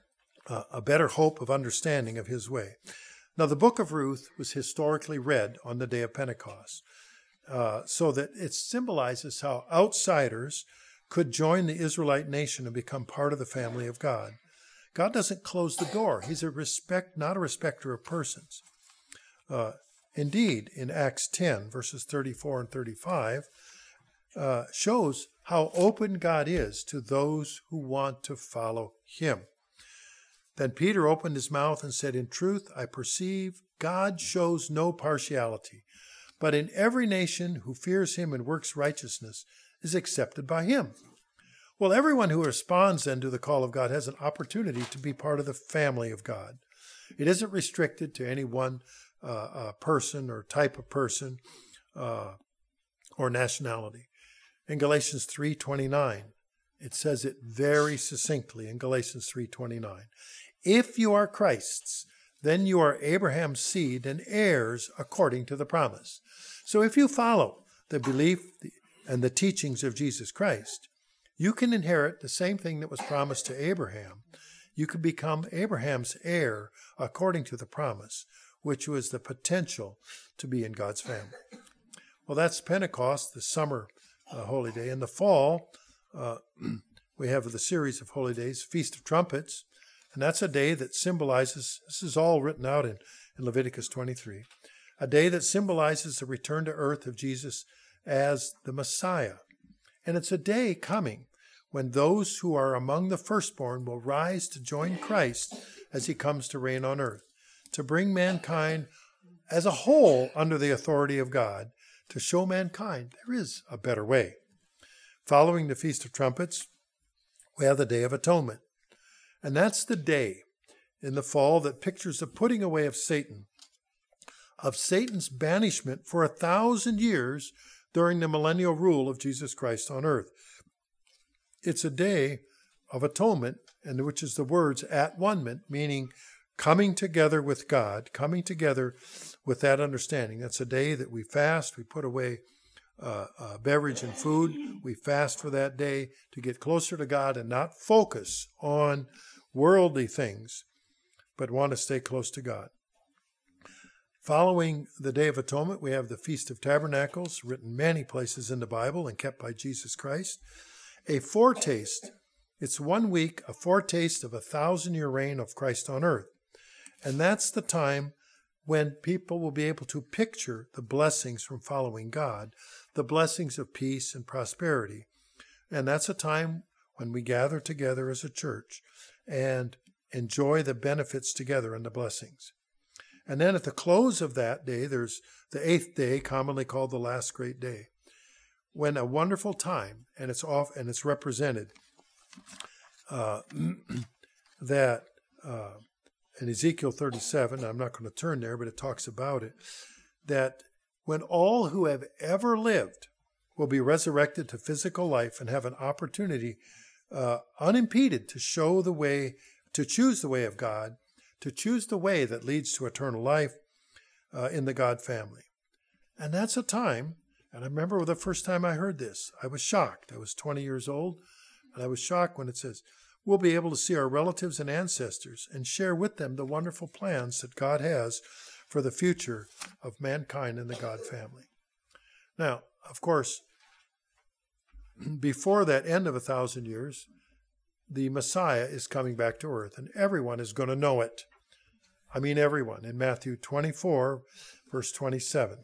a better hope of understanding of his way. Now, the book of Ruth was historically read on the day of Pentecost, uh, so that it symbolizes how outsiders could join the Israelite nation and become part of the family of God. God doesn't close the door. He's a respect, not a respecter of persons. Uh, indeed, in Acts ten, verses thirty-four and thirty-five, uh, shows how open God is to those who want to follow him. Then Peter opened his mouth and said, in truth, I perceive God shows no partiality, but in every nation who fears him and works righteousness is accepted by him. Well, everyone who responds then to the call of God has an opportunity to be part of the family of God. It isn't restricted to any one uh, uh, person or type of person uh, or nationality. In Galatians three twenty-nine, it says it very succinctly in Galatians three twenty-nine. If you are Christ's, then you are Abraham's seed and heirs according to the promise. So if you follow the belief and the teachings of Jesus Christ, you can inherit the same thing that was promised to Abraham. You can become Abraham's heir according to the promise, which was the potential to be in God's family. Well, that's Pentecost, the summer uh, holy day. In the fall, uh, we have the series of holy days, Feast of Trumpets. And that's a day that symbolizes, this is all written out in, in Leviticus twenty-three, a day that symbolizes the return to earth of Jesus as the Messiah. And it's a day coming when those who are among the firstborn will rise to join Christ as he comes to reign on earth, to bring mankind as a whole under the authority of God, to show mankind there is a better way. Following the Feast of Trumpets, we have the Day of Atonement. And that's the day in the fall that pictures the putting away of Satan, of Satan's banishment for a thousand years during the millennial rule of Jesus Christ on earth. It's a day of atonement, and which is the words at one-ment, meaning coming together with God, coming together with that understanding. That's a day that we fast, we put away uh, uh, beverage and food. We fast for that day to get closer to God and not focus on worldly things, but want to stay close to God. Following the Day of Atonement, we have the Feast of Tabernacles, written many places in the Bible and kept by Jesus Christ. A foretaste, it's one week, a foretaste of a thousand-year reign of Christ on earth. And that's the time when people will be able to picture the blessings from following God, the blessings of peace and prosperity. And that's a time when we gather together as a church and enjoy the benefits together and the blessings. And then at the close of that day, there's the eighth day, commonly called the last great day, when a wonderful time, and it's off and it's represented uh, that uh, in Ezekiel thirty-seven, I'm not going to turn there, but it talks about it, that when all who have ever lived will be resurrected to physical life and have an opportunity uh, unimpeded to show the way, to choose the way of God, to choose the way that leads to eternal life uh, in the God family. And that's a time, and I remember the first time I heard this, I was shocked. I was twenty years old, and I was shocked when it says, we'll be able to see our relatives and ancestors and share with them the wonderful plans that God has for the future of mankind in the God family. Now, of course, before that end of a thousand years, the Messiah is coming back to earth, and everyone is going to know it. I mean everyone. In Matthew twenty-four, verse twenty-seven.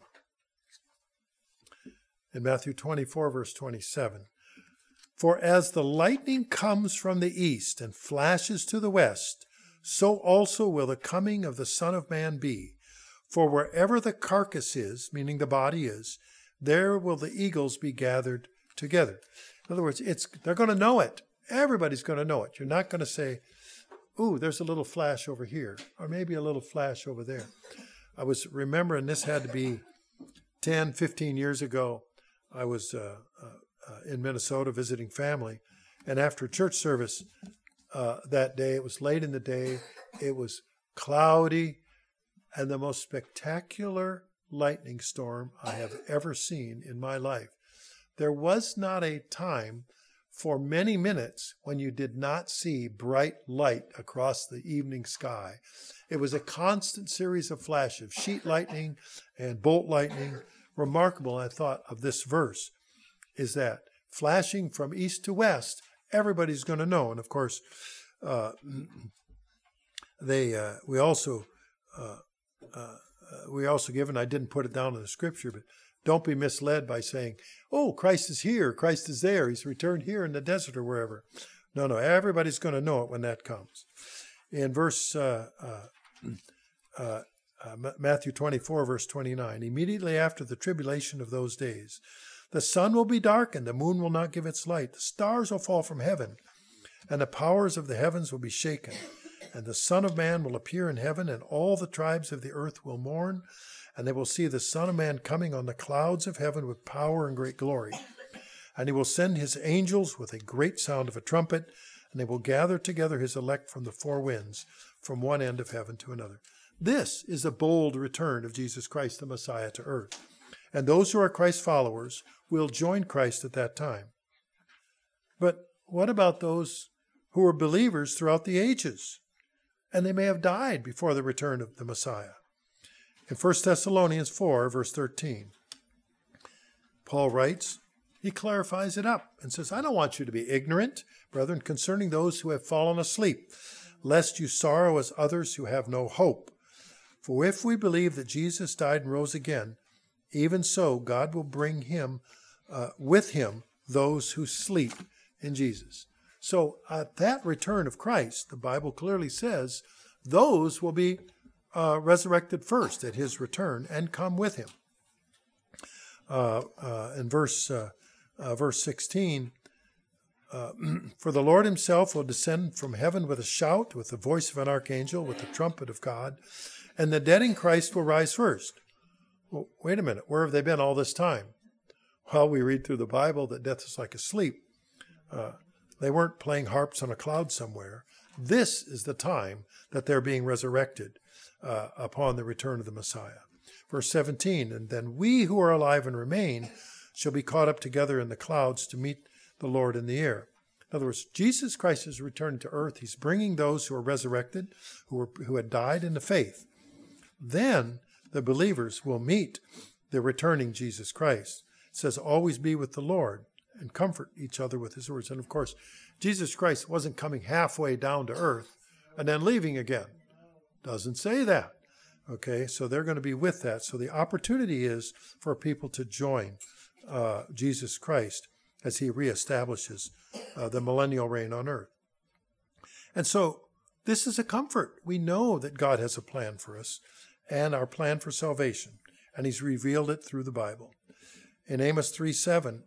In Matthew twenty-four, verse twenty-seven. For as the lightning comes from the east and flashes to the west, so also will the coming of the Son of Man be. For wherever the carcass is, meaning the body is, there will the eagles be gathered together. In other words, it's they're going to know it. Everybody's going to know it. You're not going to say, ooh, there's a little flash over here, or maybe a little flash over there. I was remembering this had to be ten, fifteen years ago. I was uh, uh, uh, in Minnesota visiting family, and after church service uh, that day, it was late in the day, it was cloudy, and the most spectacular lightning storm I have ever seen in my life. There was not a time for many minutes when you did not see bright light across the evening sky. It was a constant series of flashes, sheet lightning and bolt lightning. Remarkable, I thought, of this verse is that flashing from east to west, everybody's going to know. And of course, uh, they uh, we also uh, uh, we also give, and I didn't put it down in the scripture, but don't be misled by saying, oh, Christ is here, Christ is there, he's returned here in the desert or wherever. No, no, everybody's going to know it when that comes. In verse uh, uh, uh, uh, Matthew twenty-four, verse twenty-nine, immediately after the tribulation of those days, the sun will be darkened, the moon will not give its light, the stars will fall from heaven, and the powers of the heavens will be shaken. And the Son of Man will appear in heaven, and all the tribes of the earth will mourn, and they will see the Son of Man coming on the clouds of heaven with power and great glory. And he will send his angels with a great sound of a trumpet, and they will gather together his elect from the four winds, from one end of heaven to another. This is a bold return of Jesus Christ, the Messiah, to earth. And those who are Christ's followers will join Christ at that time. But what about those who were believers throughout the ages? And they may have died before the return of the Messiah. In First Thessalonians four, verse thirteen, Paul writes, he clarifies it up and says, I don't want you to be ignorant, brethren, concerning those who have fallen asleep, lest you sorrow as others who have no hope. For if we believe that Jesus died and rose again, even so God will bring him uh, with him those who sleep in Jesus. So at that return of Christ, the Bible clearly says, those will be uh, resurrected first at his return and come with him. Uh, uh, in verse uh, uh, verse sixteen, uh, for the Lord himself will descend from heaven with a shout, with the voice of an archangel, with the trumpet of God, and the dead in Christ will rise first. Well, wait a minute, where have they been all this time? Well, we read through the Bible that death is like a sleep. Uh, they weren't playing harps on a cloud somewhere. This is the time that they're being resurrected uh, upon the return of the Messiah. Verse seventeen, and then we who are alive and remain shall be caught up together in the clouds to meet the Lord in the air. In other words, Jesus Christ is returning to earth. He's bringing those who are resurrected, who, were, who had died in the faith. Then the believers will meet the returning Jesus Christ. It says, always be with the Lord and comfort each other with his words. And of course, Jesus Christ wasn't coming halfway down to earth and then leaving again. Doesn't say that. Okay, so they're going to be with that. So the opportunity is for people to join uh, Jesus Christ as he reestablishes uh, the millennial reign on earth. And so this is a comfort. We know that God has a plan for us and our plan for salvation, and he's revealed it through the Bible. In Amos three seven,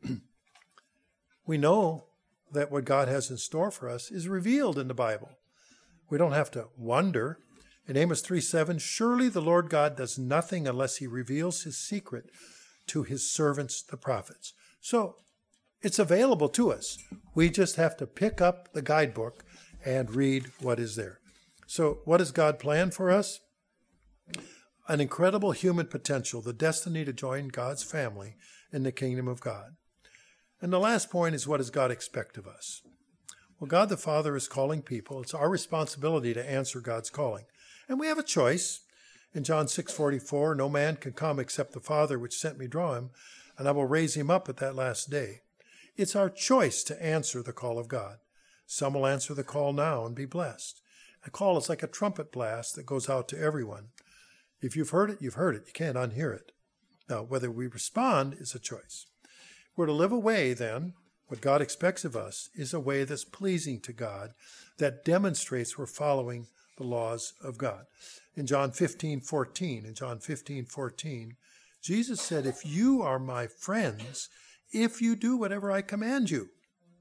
we know that what God has in store for us is revealed in the Bible. We don't have to wonder. In Amos three seven, surely the Lord God does nothing unless he reveals his secret to his servants, the prophets. So it's available to us. We just have to pick up the guidebook and read what is there. So what does God plan for us? An incredible human potential, the destiny to join God's family in the kingdom of God. And the last point is, what does God expect of us? Well, God the Father is calling people. It's our responsibility to answer God's calling. And we have a choice. In John six forty-four, no man can come except the Father which sent me draw him, and I will raise him up at that last day. It's our choice to answer the call of God. Some will answer the call now and be blessed. A call is like a trumpet blast that goes out to everyone. If you've heard it, you've heard it. You can't unhear it. Now, whether we respond is a choice. We're to live a way, then, what God expects of us is a way that's pleasing to God, that demonstrates we're following the laws of God. In John fifteen fourteen, in John fifteen fourteen, Jesus said, if you are my friends, if you do whatever I command you.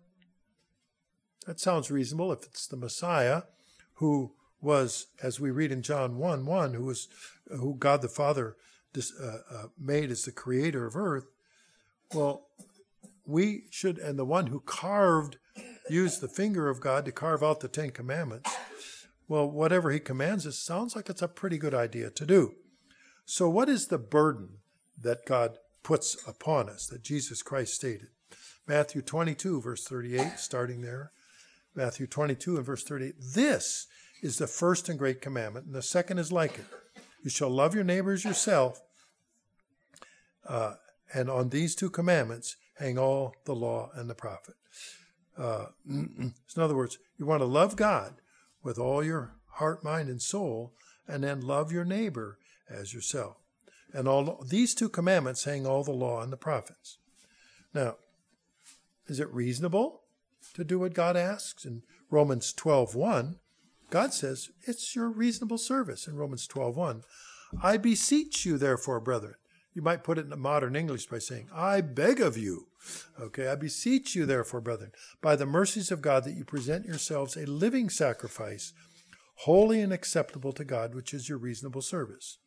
That sounds reasonable if it's the Messiah who was, as we read in John one one, who was, who God the Father uh, uh, made as the creator of earth. Well, we should, and the one who carved, used the finger of God to carve out the Ten Commandments. Well, whatever he commands us sounds like it's a pretty good idea to do. So what is the burden that God puts upon us, that Jesus Christ stated? Matthew twenty-two, verse thirty-eight, starting there. Matthew twenty-two and verse thirty-eight. This is the first and great commandment, and the second is like it. You shall love your neighbor as yourself, uh, and on these two commandments hang all the law and the prophet. Uh, in other words, you want to love God with all your heart, mind, and soul, and then love your neighbor as yourself. And all these two commandments hang all the law and the prophets. Now, is it reasonable to do what God asks? In Romans twelve one, God says it's your reasonable service. In Romans twelve one, I beseech you, therefore, brethren. You might put it in modern English by saying, I beg of you. Okay, I beseech you, therefore, brethren, by the mercies of God, that you present yourselves a living sacrifice, holy and acceptable to God, which is your reasonable service.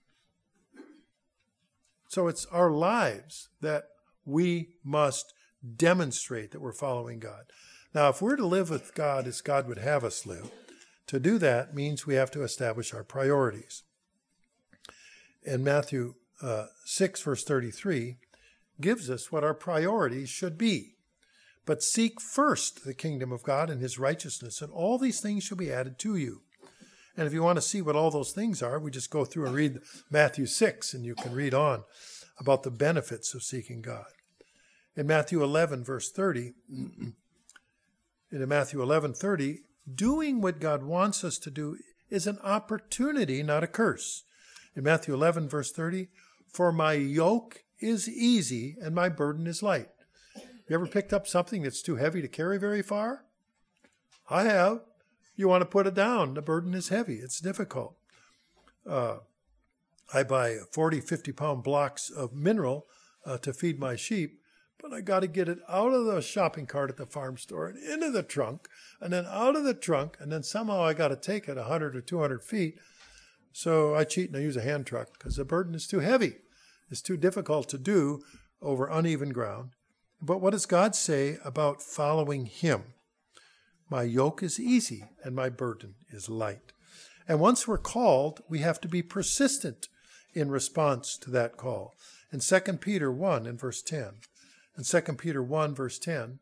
So it's our lives that we must demonstrate that we're following God. Now, if we're to live with God as God would have us live, to do that means we have to establish our priorities. In Matthew uh, six, verse thirty-three, gives us what our priorities should be. But seek first the kingdom of God and his righteousness, and all these things shall be added to you. And if you want to see what all those things are, we just go through and read Matthew six, and you can read on about the benefits of seeking God. In Matthew eleven, verse thirty, in Matthew eleven thirty, doing what God wants us to do is an opportunity, not a curse. In Matthew eleven, verse thirty, for my yoke is easy and my burden is light. You ever picked up something that's too heavy to carry very far? I have. You want to put it down. The burden is heavy. It's difficult. Uh, I buy forty, fifty pound blocks of mineral uh, to feed my sheep, but I got to get it out of the shopping cart at the farm store and into the trunk, and then out of the trunk, and then somehow I got to take it one hundred or two hundred feet. So I cheat and I use a hand truck because the burden is too heavy. It's too difficult to do over uneven ground. But what does God say about following him? My yoke is easy and my burden is light. And once we're called, we have to be persistent in response to that call. In Second Peter one and verse ten, in Second Peter one verse ten,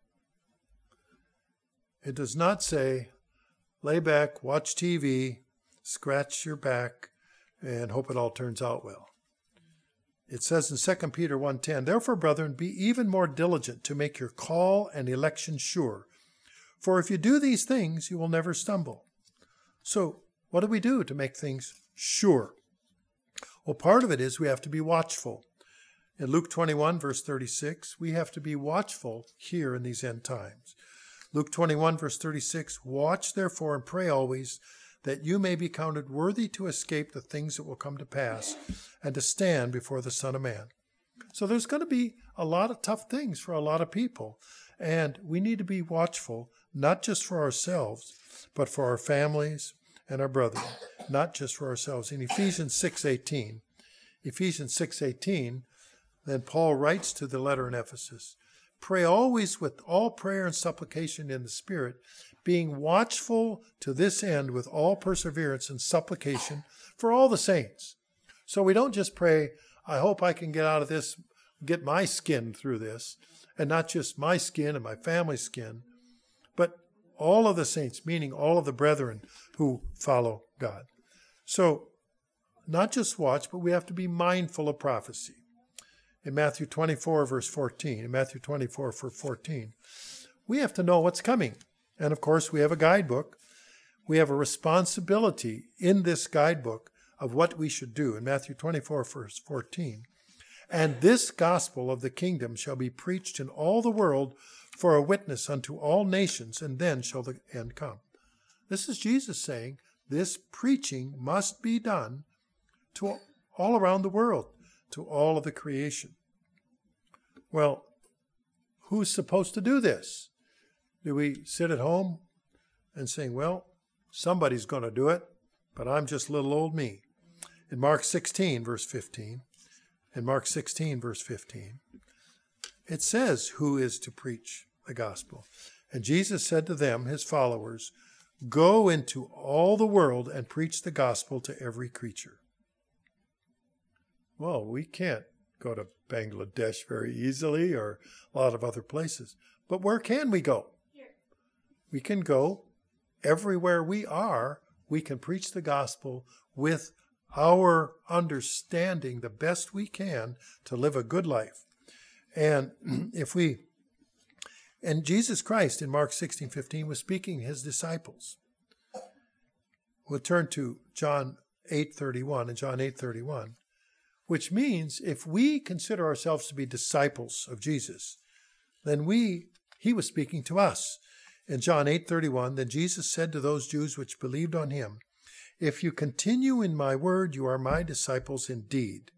it does not say, lay back, watch T V, scratch your back, and hope it all turns out well. It says in Second Peter one ten, therefore, brethren, be even more diligent to make your call and election sure. For if you do these things, you will never stumble. So what do we do to make things sure? Well, part of it is we have to be watchful. In Luke twenty-one, verse thirty-six, we have to be watchful here in these end times. Luke twenty-one, verse thirty-six, watch therefore and pray always, that you may be counted worthy to escape the things that will come to pass and to stand before the Son of Man. So there's going to be a lot of tough things for a lot of people, and we need to be watchful, not just for ourselves, but for our families and our brethren, not just for ourselves. In Ephesians six eighteen, Ephesians six eighteen, then Paul writes to the letter in Ephesus, pray always with all prayer and supplication in the Spirit, being watchful to this end with all perseverance and supplication for all the saints. So we don't just pray, I hope I can get out of this, get my skin through this, and not just my skin and my family's skin, but all of the saints, meaning all of the brethren who follow God. So not just watch, but we have to be mindful of prophecy. In Matthew twenty-four, verse fourteen, in Matthew twenty-four, verse fourteen, we have to know what's coming. And of course, we have a guidebook. We have a responsibility in this guidebook of what we should do. In Matthew twenty-four, verse fourteen, and this gospel of the kingdom shall be preached in all the world for a witness unto all nations, and then shall the end come. This is Jesus saying this preaching must be done to all around the world, to all of the creation. Well, who's supposed to do this? Do we sit at home and say, well, somebody's going to do it, but I'm just little old me? In Mark sixteen, verse fifteen, in Mark sixteen, verse fifteen, it says who is to preach the gospel. And Jesus said to them, his followers, go into all the world and preach the gospel to every creature. Well, we can't go to Bangladesh very easily or a lot of other places. But where can we go? Here. We can go everywhere we are. We can preach the gospel with our understanding the best we can to live a good life. And if we, and Jesus Christ in Mark sixteen fifteen was speaking to his disciples. We'll turn to John eight thirty-one, and John eight thirty-one, which means if we consider ourselves to be disciples of Jesus, then we, he was speaking to us. In John eight thirty-one, then Jesus said to those Jews which believed on him, if you continue in my word, you are my disciples indeed.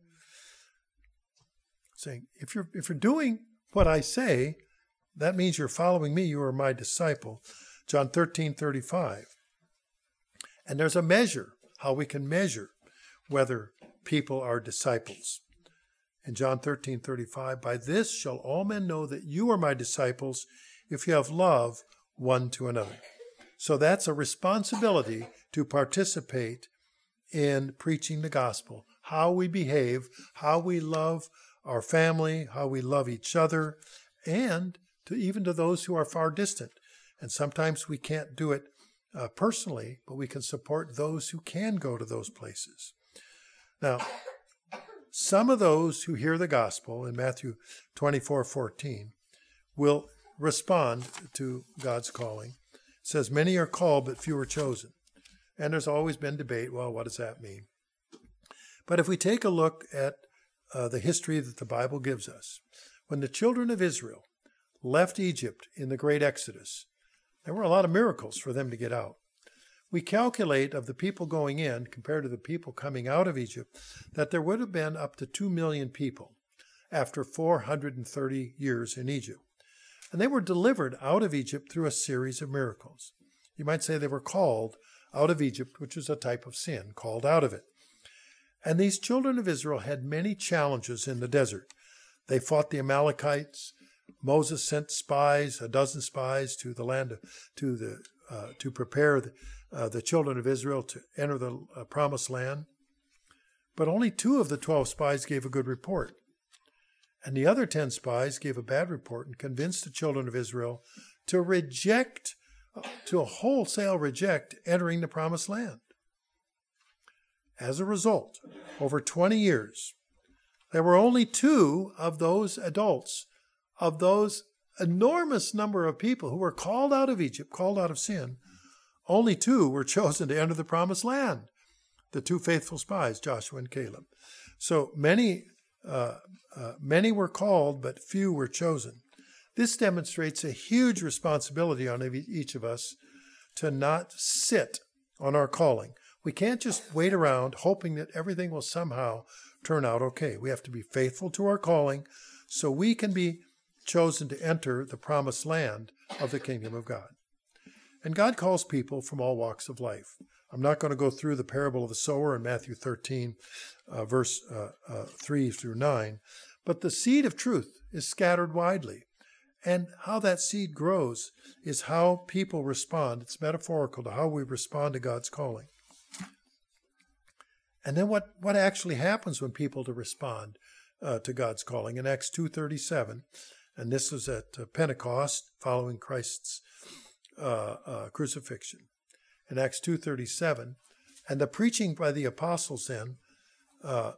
Saying, if you're, if you're doing what I say, that means you're following me, you are my disciple. John thirteen thirty-five. And there's a measure, how we can measure whether people are disciples. In John thirteen thirty-five, by this shall all men know that you are my disciples, if you have love one to another. So that's a responsibility to participate in preaching the gospel, how we behave, how we love our family, how we love each other, and to even to those who are far distant. And sometimes we can't do it uh, personally, but we can support those who can go to those places. Now, some of those who hear the gospel in Matthew twenty-four fourteen will respond to God's calling. It says, many are called, but few are chosen. And there's always been debate, well, what does that mean? But if we take a look at uh, the history that the Bible gives us, when the children of Israel left Egypt in the great Exodus, there were a lot of miracles for them to get out. We calculate of the people going in compared to the people coming out of Egypt that there would have been up to two million people after four hundred thirty years in Egypt. And they were delivered out of Egypt through a series of miracles. You might say they were called out of Egypt, which is a type of sin, called out of it. And these children of Israel had many challenges in the desert. They fought the Amalekites. Moses sent spies, a dozen spies, to the land, to the uh, to prepare the, uh, the children of Israel to enter the uh, promised land. But only two of the twelve spies gave a good report. And the other ten spies gave a bad report and convinced the children of Israel to reject, to wholesale reject entering the promised land. As a result, over twenty years, there were only two of those adults, of those enormous number of people who were called out of Egypt, called out of sin, only two were chosen to enter the promised land, the two faithful spies, Joshua and Caleb. So many Uh, uh, many were called, but few were chosen. This demonstrates a huge responsibility on each of us to not sit on our calling. We can't just wait around hoping that everything will somehow turn out okay. We have to be faithful to our calling so we can be chosen to enter the promised land of the kingdom of God. And God calls people from all walks of life. I'm not going to go through the parable of the sower in Matthew thirteen, uh, verse uh, uh, three through nine, but the seed of truth is scattered widely. And how that seed grows is how people respond. It's metaphorical to how we respond to God's calling. And then what, what actually happens when people to respond uh, to God's calling? In Acts two thirty-seven, and this was at uh, Pentecost following Christ's uh, uh, crucifixion. In Acts two thirty-seven, and the preaching by the apostles then, uh,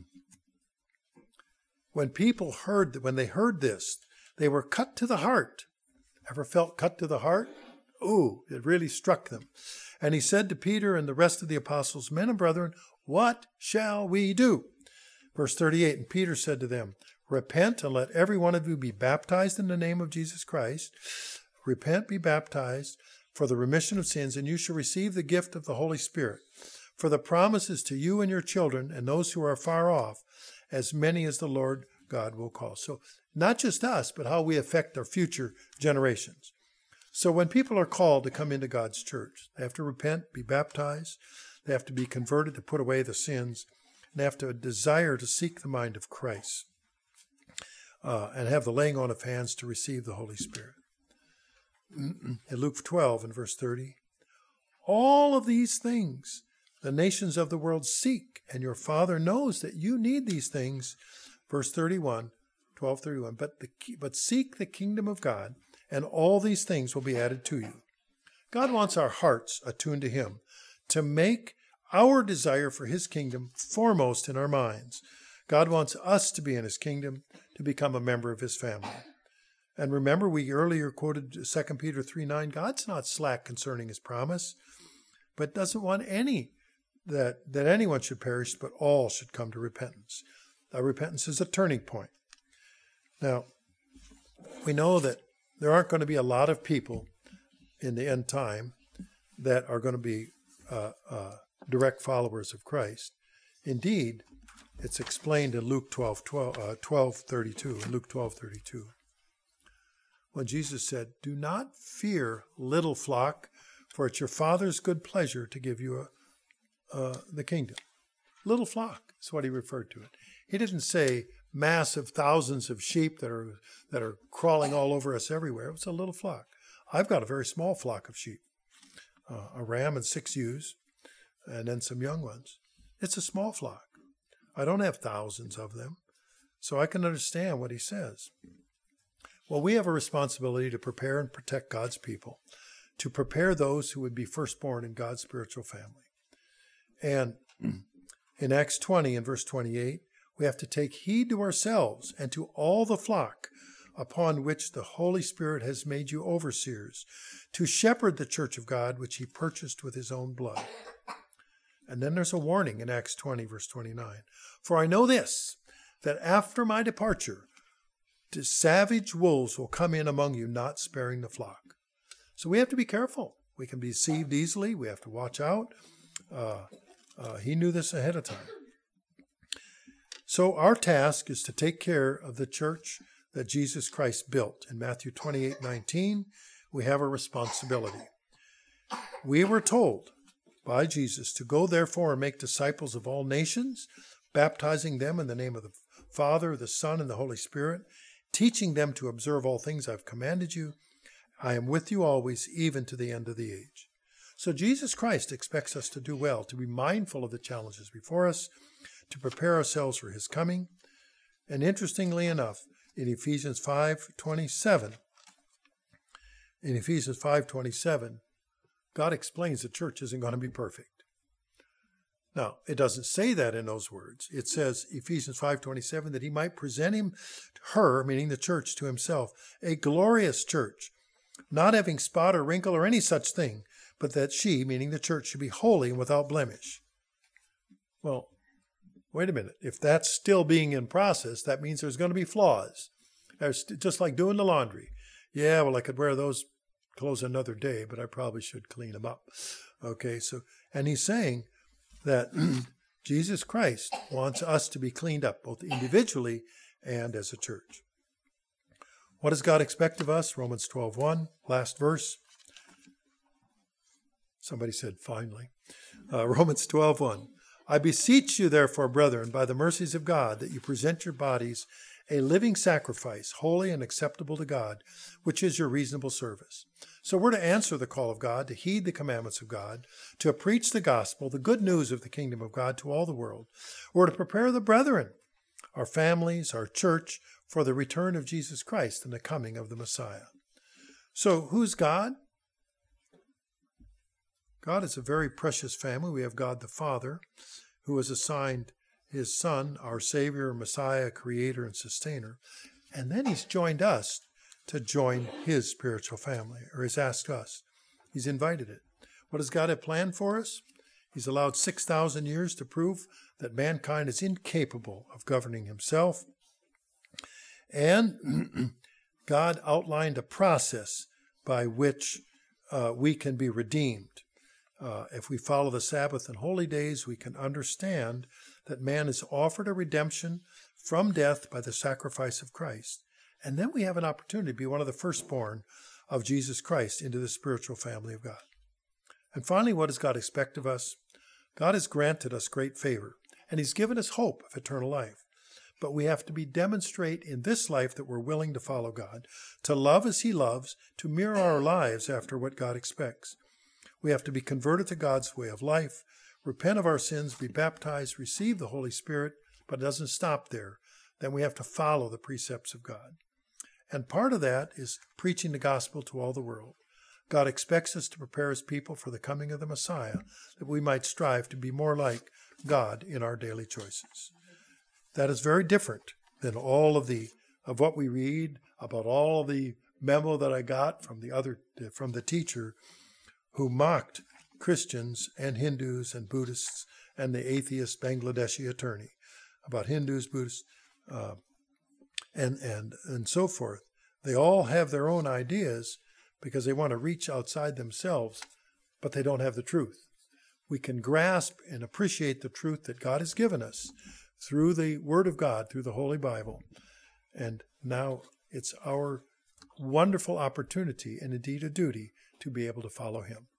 when people heard, when they heard this, they were cut to the heart. Ever felt cut to the heart? Ooh, it really struck them. And he said to Peter and the rest of the apostles, men and brethren, what shall we do? Verse thirty-eight, and Peter said to them, repent and let every one of you be baptized in the name of Jesus Christ. Repent, be baptized for the remission of sins, and you shall receive the gift of the Holy Spirit. For the promise is to you and your children and those who are far off, as many as the Lord God will call. So not just us, but how we affect our future generations. So when people are called to come into God's church, they have to repent, be baptized. They have to be converted to put away the sins. And they have to desire to seek the mind of Christ uh, and have the laying on of hands to receive the Holy Spirit. In Luke twelve and verse thirty, all of these things the nations of the world seek, and your Father knows that you need these things. Verse thirty-one, twelve thirty-one, but, the, but seek the kingdom of God, and all these things will be added to you. God wants our hearts attuned to him, to make our desire for his kingdom foremost in our minds. God wants us to be in his kingdom, to become a member of his family. And remember, we earlier quoted Second Peter three nine, God's not slack concerning his promise, but doesn't want any that, that anyone should perish, but all should come to repentance. Now, repentance is a turning point. Now, we know that there aren't going to be a lot of people in the end time that are going to be uh, uh, direct followers of Christ. Indeed, it's explained in Luke twelve, twelve, uh, twelve thirty-two, in Luke twelve thirty-two. When Jesus said, do not fear, little flock, for it's your Father's good pleasure to give you a, uh, the kingdom. Little flock is what he referred to it. He didn't say massive thousands of sheep that are that are crawling all over us everywhere. It was a little flock. I've got a very small flock of sheep, uh, a ram and six ewes, and then some young ones. It's a small flock. I don't have thousands of them, so I can understand what he says. Well, we have a responsibility to prepare and protect God's people, to prepare those who would be firstborn in God's spiritual family. And in Acts twenty and verse twenty-eight, we have to take heed to ourselves and to all the flock upon which the Holy Spirit has made you overseers, to shepherd the church of God, which he purchased with his own blood. And then there's a warning in Acts twenty, verse twenty-nine. For I know this, that after my departure, the savage wolves will come in among you, not sparing the flock. So we have to be careful. We can be deceived easily. We have to watch out. Uh, uh, he knew this ahead of time. So our task is to take care of the church that Jesus Christ built. In Matthew twenty-eight nineteen, we have a responsibility. We were told by Jesus to go therefore and make disciples of all nations, baptizing them in the name of the Father, the Son, and the Holy Spirit, teaching them to observe all things I've commanded you. I am with you always, even to the end of the age. So Jesus Christ expects us to do well, to be mindful of the challenges before us, to prepare ourselves for his coming. And interestingly enough, in Ephesians five twenty-seven, in Ephesians five twenty-seven, God explains the church isn't going to be perfect. Now, it doesn't say that in those words. It says, Ephesians five twenty-seven, that he might present him, her, meaning the church, to himself, a glorious church, not having spot or wrinkle or any such thing, but that she, meaning the church, should be holy and without blemish. Well, wait a minute. If that's still being in process, that means there's going to be flaws. There's just like doing the laundry. Yeah, well, I could wear those clothes another day, but I probably should clean them up. Okay, so, and he's saying that Jesus Christ wants us to be cleaned up, both individually and as a church. What does God expect of us? Romans twelve one, last verse. Somebody said, finally. Uh, Romans twelve one. I beseech you, therefore, brethren, by the mercies of God, that you present your bodies a living sacrifice, holy and acceptable to God, which is your reasonable service. So we're to answer the call of God, to heed the commandments of God, to preach the gospel, the good news of the kingdom of God to all the world. We're to prepare the brethren, our families, our church, for the return of Jesus Christ and the coming of the Messiah. So who's God? God is a very precious family. We have God the Father, who has assigned his Son, our Savior, Messiah, Creator, and Sustainer. And then he's joined us to join his spiritual family, or he's asked us. He's invited it. What does God have planned for us? He's allowed six thousand years to prove that mankind is incapable of governing himself. And God outlined a process by which uh, we can be redeemed. Uh, if we follow the Sabbath and holy days, we can understand that man is offered a redemption from death by the sacrifice of Christ. And then we have an opportunity to be one of the firstborn of Jesus Christ into the spiritual family of God. And finally, what does God expect of us? God has granted us great favor, and he's given us hope of eternal life. But we have to be demonstrate in this life that we're willing to follow God, to love as he loves, to mirror our lives after what God expects. We have to be converted to God's way of life, repent of our sins, be baptized, receive the Holy Spirit, but it doesn't stop there. Then we have to follow the precepts of God. And part of that is preaching the gospel to all the world. God expects us to prepare his people for the coming of the Messiah, that we might strive to be more like God in our daily choices. That is very different than all of the of what we read about all of the memo that I got from the other from the teacher who mocked Christians and Hindus and Buddhists and the atheist Bangladeshi attorney about Hindus, Buddhists, uh, and and and so forth. They all have their own ideas because they want to reach outside themselves, but they don't have the truth. We can grasp and appreciate the truth that God has given us through the Word of God, through the Holy Bible. And now it's our wonderful opportunity and indeed a duty to be able to follow him.